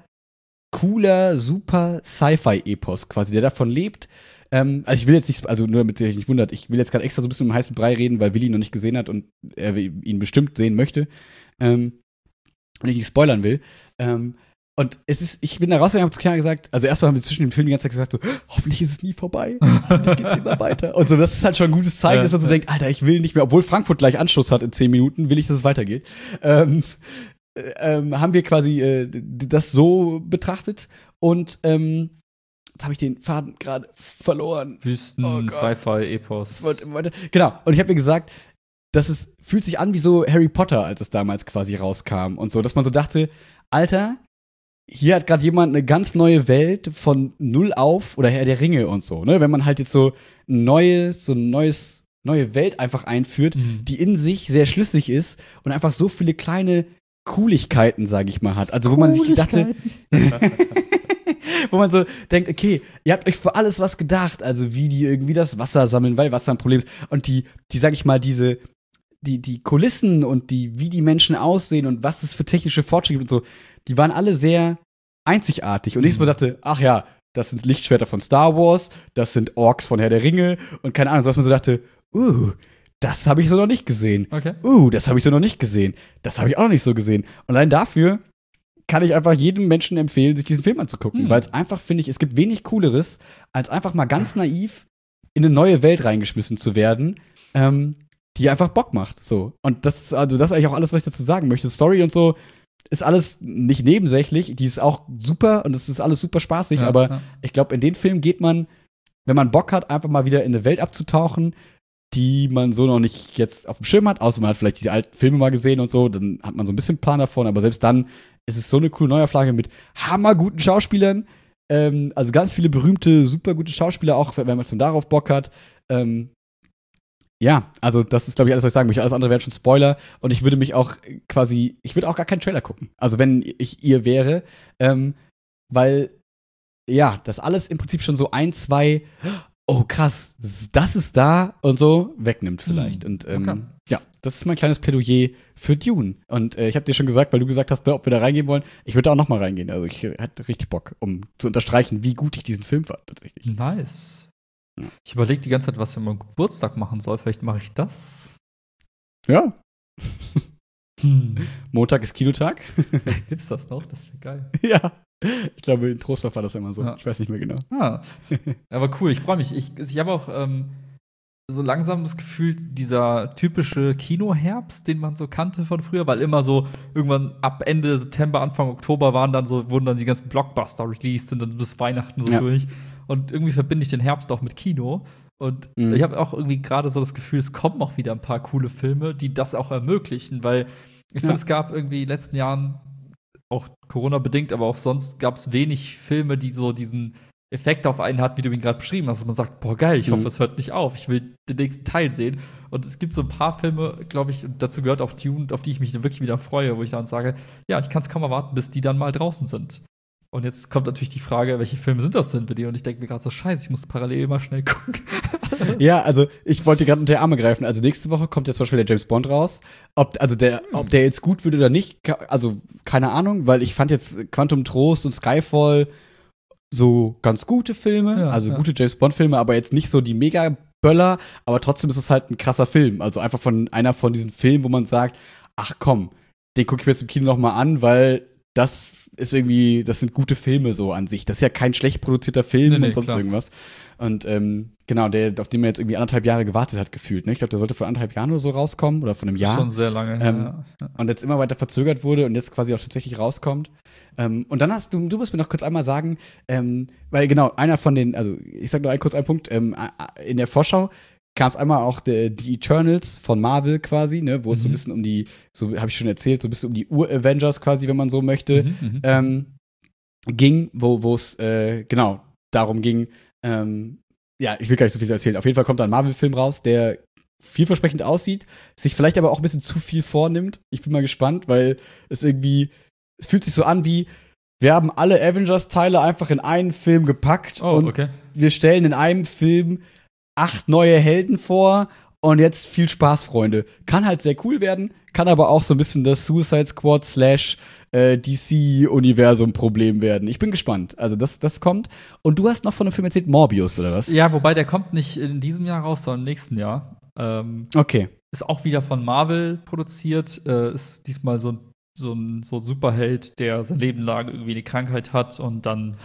cooler, super Sci-Fi-Epos quasi, der davon lebt. Ähm, also ich will jetzt nicht, also nur damit ihr euch nicht wundert, ich will jetzt gerade extra so ein bisschen um heißen Brei reden, weil Willi ihn noch nicht gesehen hat und er ihn bestimmt sehen möchte. Ähm, und ich nicht spoilern will. Ähm, und es ist, ich bin da rausgegangen und habe zu Chiara gesagt, also erstmal haben wir zwischen dem Film die ganze Zeit gesagt, so, hoffentlich ist es nie vorbei, hoffentlich geht's immer weiter. Und so, das ist halt schon ein gutes Zeichen, Ja, dass man so ja. denkt, Alter, ich will nicht mehr, obwohl Frankfurt gleich Anschluss hat in zehn Minuten, will ich, dass es weitergeht. Ähm, äh, ähm, haben wir quasi äh, d- das so betrachtet und ähm, jetzt habe ich den Faden gerade verloren. Wüsten, Oh Gott. Sci-Fi-Epos. Wollte- wollte- Genau, und ich habe mir gesagt, dass es fühlt sich an wie so Harry Potter, als es damals quasi rauskam und so, dass man so dachte, Alter, hier hat gerade jemand eine ganz neue Welt von null auf oder Herr der Ringe und so, ne? Wenn man halt jetzt so ein neues, so ein neues, neue Welt einfach einführt, Mhm. die in sich sehr schlüssig ist und einfach so viele kleine Cooligkeiten, sage ich mal, hat. Also wo man sich dachte, wo man so denkt, okay, ihr habt euch für alles was gedacht, also wie die irgendwie das Wasser sammeln, weil Wasser ein Problem ist. Und die, die, sag ich mal, diese, die, die Kulissen und die, wie die Menschen aussehen und was es für technische Fortschritte gibt und so, die waren alle sehr einzigartig. Und ich so dachte, ach ja, das sind Lichtschwerter von Star Wars, das sind Orks von Herr der Ringe und keine Ahnung, so dass man so dachte, uh, das habe ich so noch nicht gesehen. Okay. Uh, das habe ich so noch nicht gesehen. Das habe ich auch noch nicht so gesehen. Und allein dafür kann ich einfach jedem Menschen empfehlen, sich diesen Film anzugucken. Hm. Weil es einfach, finde ich, es gibt wenig Cooleres, als einfach mal ganz naiv in eine neue Welt reingeschmissen zu werden, ähm, die einfach Bock macht. So. Und das, also das ist eigentlich auch alles, was ich dazu sagen möchte. Story und so ist alles nicht nebensächlich. Die ist auch super und es ist alles super spaßig. Ja, aber ja. ich glaube, in den Film geht man, wenn man Bock hat, einfach mal wieder in eine Welt abzutauchen, die man so noch nicht jetzt auf dem Schirm hat, außer man hat vielleicht diese alten Filme mal gesehen und so, dann hat man so ein bisschen Plan davon, aber selbst dann ist es so eine coole Neuauflage mit hammerguten Schauspielern, ähm, also ganz viele berühmte, super gute Schauspieler, auch wenn man schon darauf Bock hat. Ähm, ja, also das ist, glaube ich, alles, was ich sagen möchte. Alles andere wären schon Spoiler und ich würde mich auch quasi, ich würde auch gar keinen Trailer gucken. Also wenn ich ihr wäre, ähm, weil ja, das alles im Prinzip schon so ein, zwei, oh krass, das ist da und so wegnimmt vielleicht. Hm, Und ähm, okay. ja, das ist mein kleines Plädoyer für Dune. Und äh, ich habe dir schon gesagt, weil du gesagt hast, ne, ob wir da reingehen wollen, ich würde da auch noch mal reingehen. Also ich äh, hatte richtig Bock, um zu unterstreichen, wie gut ich diesen Film fand tatsächlich. Nice. Ja. Ich überlege die ganze Zeit, was ich an meinem Geburtstag machen soll. Vielleicht mache ich das. Ja, Hm. Montag ist Kinotag. Gibt's das noch? Das wäre geil. Ja, ich glaube, in Trostorf war das immer so. Ja. Ich weiß nicht mehr genau. Ah, aber cool, ich freue mich. Ich, ich habe auch ähm, so langsam das Gefühl, dieser typische Kinoherbst, den man so kannte von früher, weil immer so irgendwann ab Ende September, Anfang Oktober waren dann so, wurden dann die ganzen Blockbuster released, sind dann bis Weihnachten so Ja. durch. Und irgendwie verbinde ich den Herbst auch mit Kino. Und Mhm. ich habe auch irgendwie gerade so das Gefühl, es kommen auch wieder ein paar coole Filme, die das auch ermöglichen, weil ich finde, Ja. es gab irgendwie in den letzten Jahren, auch Corona-bedingt, aber auch sonst gab es wenig Filme, die so diesen Effekt auf einen hat, wie du ihn gerade beschrieben hast. Dass man sagt, boah, geil, ich hoffe, Mhm. es hört nicht auf. Ich will den nächsten Teil sehen. Und es gibt so ein paar Filme, glaube ich, und dazu gehört auch Dune, auf die ich mich wirklich wieder freue, wo ich dann sage, ja, ich kann es kaum erwarten, bis die dann mal draußen sind. Und jetzt kommt natürlich die Frage, welche Filme sind das denn für die? Und ich denke mir gerade so, scheiße, ich muss parallel mal schnell gucken. Ja, also ich wollte dir gerade unter die Arme greifen. Also nächste Woche kommt jetzt zum Beispiel der James Bond raus. Ob, also der, ob der jetzt gut wird oder nicht, ka- also keine Ahnung, weil ich fand jetzt Quantum Trost und Skyfall so ganz gute Filme, Ja, also ja. gute James Bond-Filme, aber jetzt nicht so die Mega-Böller, aber trotzdem ist es halt ein krasser Film. Also einfach von einer von diesen Filmen, wo man sagt, ach komm, den gucke ich mir jetzt im Kino noch mal an, weil das ist irgendwie, das sind gute Filme so an sich. Das ist ja kein schlecht produzierter Film Nee, nee, und sonst klar. irgendwas. Und ähm, genau, der, auf den man jetzt irgendwie anderthalb Jahre gewartet hat, gefühlt. Ne? Ich glaube, der sollte vor anderthalb Jahren oder so rauskommen oder von einem Jahr. Schon sehr lange her. Ähm, ja. Und jetzt immer weiter verzögert wurde und jetzt quasi auch tatsächlich rauskommt. Ähm, und dann hast du, du musst mir noch kurz einmal sagen, ähm, weil genau, einer von den, also ich sag nur einen, kurz einen Punkt, ähm, in der Vorschau kam es einmal auch die, die Eternals von Marvel quasi, ne, wo es so ein Mhm. bisschen um die, so habe ich schon erzählt, so ein bisschen um die Ur-Avengers quasi, wenn man so möchte, Mhm, mhm. ähm, ging, wo wo es äh, genau darum ging, ähm, ja, ich will gar nicht so viel erzählen. Auf jeden Fall kommt da ein Marvel-Film raus, der vielversprechend aussieht, sich vielleicht aber auch ein bisschen zu viel vornimmt. Ich bin mal gespannt, weil es irgendwie, es fühlt sich so an wie, wir haben alle Avengers-Teile einfach in einen Film gepackt Oh, und okay. wir stellen in einem Film acht neue Helden vor und jetzt viel Spaß, Freunde. Kann halt sehr cool werden, kann aber auch so ein bisschen das Suicide Squad slash äh, D C-Universum-Problem werden. Ich bin gespannt. Also das, das kommt. Und du hast noch von einem Film erzählt, Morbius, oder was? Ja, wobei der kommt nicht in diesem Jahr raus, sondern im nächsten Jahr. Ähm, Okay. ist auch wieder von Marvel produziert. Äh, ist diesmal so, ein- so ein so ein Superheld, der sein Leben lang irgendwie eine Krankheit hat und dann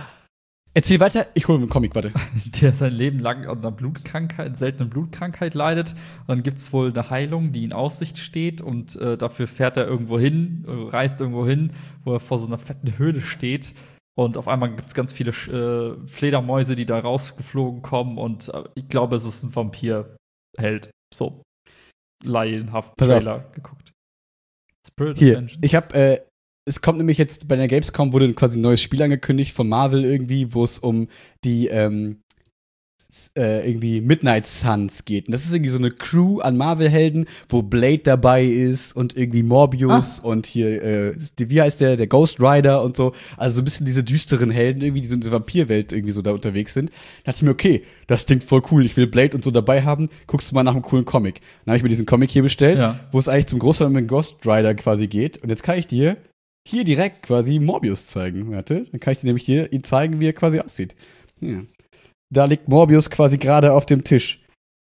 Erzähl weiter, ich hole mir einen Comic, warte. der sein Leben lang an einer Blutkrankheit, seltenen Blutkrankheit leidet. Und dann gibt es wohl eine Heilung, die in Aussicht steht. Und äh, dafür fährt er irgendwo hin, äh, reist irgendwo hin, wo er vor so einer fetten Höhle steht. Und auf einmal gibt es ganz viele äh, Fledermäuse, die da rausgeflogen kommen. Und äh, ich glaube, es ist ein Vampirheld. So laienhaft Pass auf. Trailer geguckt. Spirit of Hier, Vengeance. ich hab, äh, es kommt nämlich jetzt bei der Gamescom wurde quasi ein neues Spiel angekündigt von Marvel irgendwie, wo es um die ähm, s- äh, irgendwie Midnight Suns geht. Und das ist irgendwie so eine Crew an Marvel-Helden, wo Blade dabei ist und irgendwie Morbius und hier, äh, die- wie heißt der, der Ghost Rider und so. Also so ein bisschen diese düsteren Helden irgendwie, die so in dieser Vampirwelt irgendwie so da unterwegs sind. Da dachte ich mir, okay, das klingt voll cool, ich will Blade und so dabei haben. Guckst du mal nach einem coolen Comic. Dann habe ich mir diesen Comic hier bestellt, Ja. wo es eigentlich zum Großteil um den Ghost Rider quasi geht. Und jetzt kann ich dir hier direkt quasi Morbius zeigen. Warte, dann kann ich dir nämlich hier ihn zeigen, wie er quasi aussieht. Ja. Da liegt Morbius quasi gerade auf dem Tisch.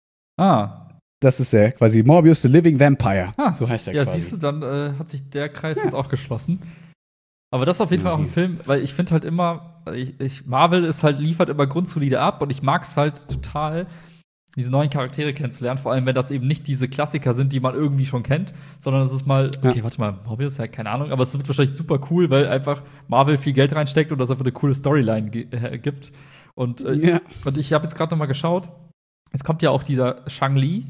Ah, Das ist er, quasi Morbius the Living Vampire. Ah, So heißt er ja, quasi. siehst du, dann äh, hat sich der Kreis jetzt auch geschlossen. Aber das ist auf jeden Fall auch ein Mhm. Film, weil ich finde halt immer, ich, ich, Marvel ist halt, liefert immer grundsolide ab und ich mag es halt total, diese neuen Charaktere kennenzulernen, vor allem wenn das eben nicht diese Klassiker sind, die man irgendwie schon kennt, sondern es ist mal, okay, Ja. warte mal, Morbius, ja, keine Ahnung, aber es wird wahrscheinlich super cool, weil einfach Marvel viel Geld reinsteckt und das einfach eine coole Storyline ge- äh, gibt. Und, äh, Ja. und ich habe jetzt gerade noch mal geschaut, es kommt ja auch dieser Shang-Li,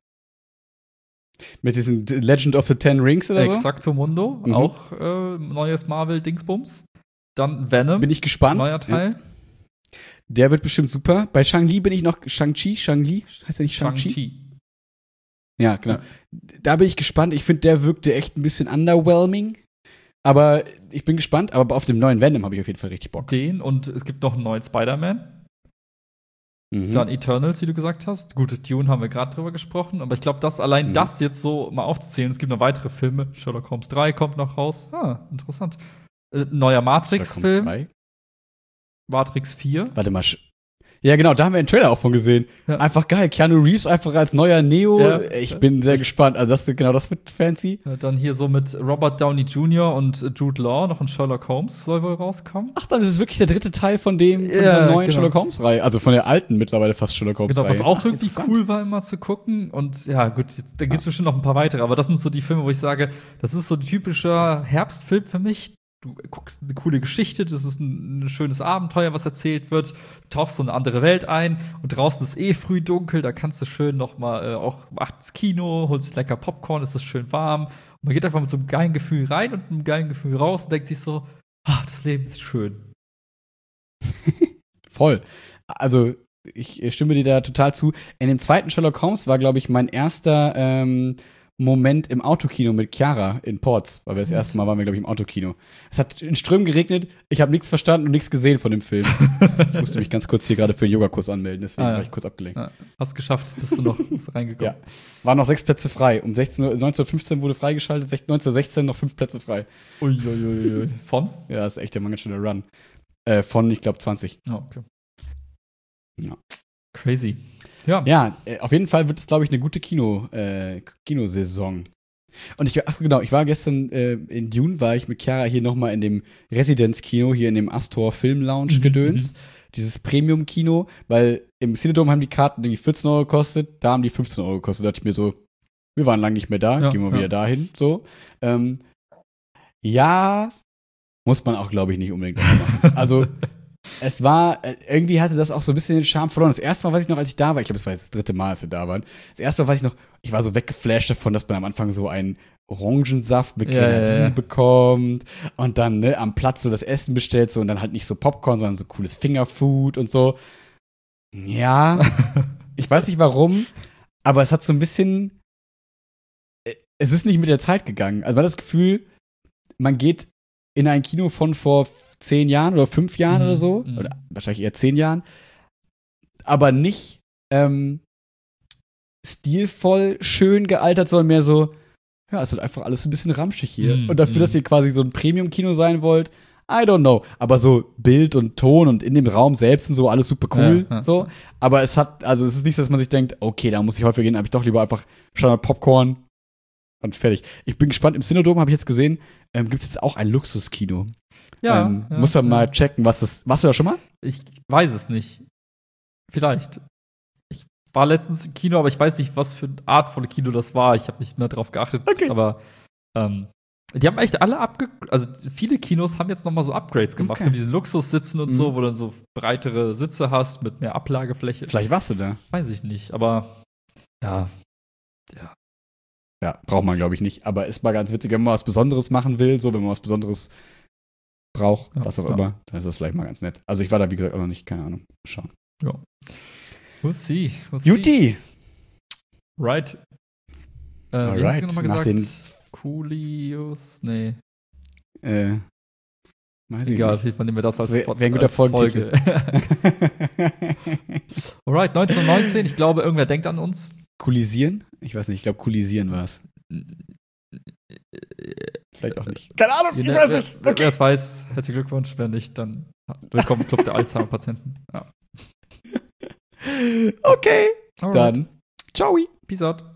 Mit diesem Legend of the Ten Rings oder so. Exacto Mundo, Mhm. auch äh, neues Marvel-Dingsbums. Dann Venom, Bin ich gespannt. neuer Ja. Teil. Der wird bestimmt super. Bei Shang-Li bin ich noch. Shang-Chi? Shang-Li? Heißt der nicht Shang-Chi? Shang-Chi. Ja, genau. Ja. Da bin ich gespannt. Ich finde, der wirkte echt ein bisschen underwhelming. Aber ich bin gespannt. Aber auf dem neuen Venom habe ich auf jeden Fall richtig Bock. Den und es gibt noch einen neuen Spider-Man. Mhm. Dann Eternals, wie du gesagt hast. Gut, Dune haben wir gerade drüber gesprochen. Aber ich glaube, das allein Mhm. das jetzt so mal aufzuzählen. Es gibt noch weitere Filme. Sherlock Holmes drei kommt noch raus. Ah, interessant. Äh, neuer Sherlock Holmes Matrix-Film. drei. Matrix vier. Warte mal. Sch- Ja, genau, da haben wir einen Trailer auch von gesehen. Ja. Einfach geil. Keanu Reeves einfach als neuer Neo. Ja. Ich bin sehr gespannt. Also, das wird, genau das wird fancy. Äh, Dann hier so mit Robert Downey Junior und äh, Jude Law. Noch ein Sherlock Holmes soll wohl rauskommen. Ach, dann ist es wirklich der dritte Teil von dem, von Ja, dieser neuen genau. Sherlock Holmes-Reihe. Also von der alten mittlerweile fast Sherlock Holmes-Reihe. Genau, was auch Ach, irgendwie interessant. cool war, immer zu gucken. Und ja, gut, jetzt, da gibt es bestimmt noch ein paar weitere. Aber das sind so die Filme, wo ich sage, das ist so ein typischer Herbstfilm für mich. Du guckst eine coole Geschichte, das ist ein, ein schönes Abenteuer, was erzählt wird. Du tauchst so eine andere Welt ein und draußen ist eh früh dunkel. Da kannst du schön noch mal äh, auch macht ins Kino, holst lecker Popcorn, es ist schön warm. Und man geht einfach mit so einem geilen Gefühl rein und einem geilen Gefühl raus und denkt sich so, ah, das Leben ist schön. voll. Also, ich stimme dir da total zu. In dem zweiten Sherlock Holmes war, glaube ich, mein erster ähm, Moment im Autokino mit Chiara in Ports, weil wir das erste Mal waren wir, glaube ich, im Autokino. Es hat in Strömen geregnet, ich habe nichts verstanden und nichts gesehen von dem Film. Ich musste mich ganz kurz hier gerade für den Yogakurs anmelden, deswegen ah, ja. war ich kurz abgelenkt. Ja. Hast geschafft, bist du noch bist du reingekommen. Ja. Waren noch sechs Plätze frei. Um sechzehn Uhr, neunzehn Uhr fünfzehn wurde freigeschaltet, neunzehn Uhr sechzehn noch fünf Plätze frei. Uiuiui. Von? Ja, das ist echt der ganz schöner Run. Äh, von, ich glaube, zwanzig. Oh, okay. Ja. Crazy. Ja. Ja, auf jeden Fall wird es, glaube ich, eine gute Kino, äh, Kinosaison. Und ich, ach genau, ich war gestern äh, in Dune, war ich mit Chiara hier nochmal in dem Residenzkino, hier in dem Astor Film Lounge Mhm, gedöns. Dieses Premium-Kino, weil im Cinedome haben die Karten irgendwie vierzehn Euro gekostet, da haben die fünfzehn Euro gekostet. Da dachte ich mir so, wir waren lange nicht mehr da, Ja, gehen wir ja. wieder dahin. So. Ähm, ja, muss man auch, glaube ich, nicht unbedingt machen. Also, es war, äh, irgendwie hatte das auch so ein bisschen den Charme verloren. Das erste Mal, weiß ich noch, als ich da war, ich glaube, es war jetzt das dritte Mal, als wir da waren. Das erste Mal, weiß ich noch, ich war so weggeflasht davon, dass man am Anfang so einen Orangensaft mit Ja, ja, Grenadine ja. bekommt und dann ne, am Platz so das Essen bestellt so und dann halt nicht so Popcorn, sondern so cooles Fingerfood und so. Ja, ich weiß nicht warum, aber es hat so ein bisschen, äh, es ist nicht mit der Zeit gegangen. Also man hat das Gefühl, man geht in ein Kino von vor zehn Jahren oder fünf Jahren Mhm, oder so, mhm. oder wahrscheinlich eher zehn Jahren, aber nicht ähm, stilvoll schön gealtert, sondern mehr so, ja, es wird einfach alles ein bisschen ramschig hier. Mhm, Und dafür, mhm. dass ihr quasi so ein Premium-Kino sein wollt, I don't know. Aber so Bild und Ton und in dem Raum selbst und so, alles super cool. Ja, ja. So. Aber es hat, also es ist nicht, dass man sich denkt, okay, da muss ich häufiger gehen, habe ich doch lieber einfach Standard Popcorn und fertig. Ich bin gespannt, im Cinedome habe ich jetzt gesehen, ähm, gibt es jetzt auch ein Luxuskino. Ja, ähm, ja, muss man ja. mal checken, was das. Warst du da schon mal? Ich weiß es nicht. Vielleicht. Ich war letztens im Kino, aber ich weiß nicht, was für eine Art von Kino das war. Ich habe nicht mehr drauf geachtet. Okay. Aber ähm, die haben echt alle abge... Also viele Kinos haben jetzt noch mal so Upgrades gemacht. Okay. Mit diesen Luxussitzen und Mhm. so, wo du dann so breitere Sitze hast mit mehr Ablagefläche. Vielleicht warst du da. Weiß ich nicht, aber ja. Ja, braucht man, glaube ich, nicht. Aber ist mal ganz witzig, wenn man was Besonderes machen will, so, wenn man was Besonderes braucht, Ja, was auch ja. immer, dann ist das vielleicht mal ganz nett. Also ich war da, wie gesagt, auch noch nicht, keine Ahnung. Mal schauen. Ja. We'll see. We'll see. Juti! Right. Äh, wie Alright. hast du nochmal Nach gesagt? den- Coolios? Nee. Äh, weiß ich Egal, nicht. auf jeden Fall nehmen wir das als, Das wär- Spot- wär ein guter als Folgentitel. Folge. Alright, neunzehnhundertneunzehn. Ich glaube, irgendwer denkt an uns. Kulisieren? Ich weiß nicht, ich glaube, Kulisieren war es. Vielleicht auch nicht. Keine Ahnung, ich Wer- weiß wer- nicht. Wer Okay. es weiß, herzlichen Glückwunsch. Wer nicht, dann willkommen im Club der Alzheimer-Patienten. Ja. Okay, Alright. dann ciao. Peace out.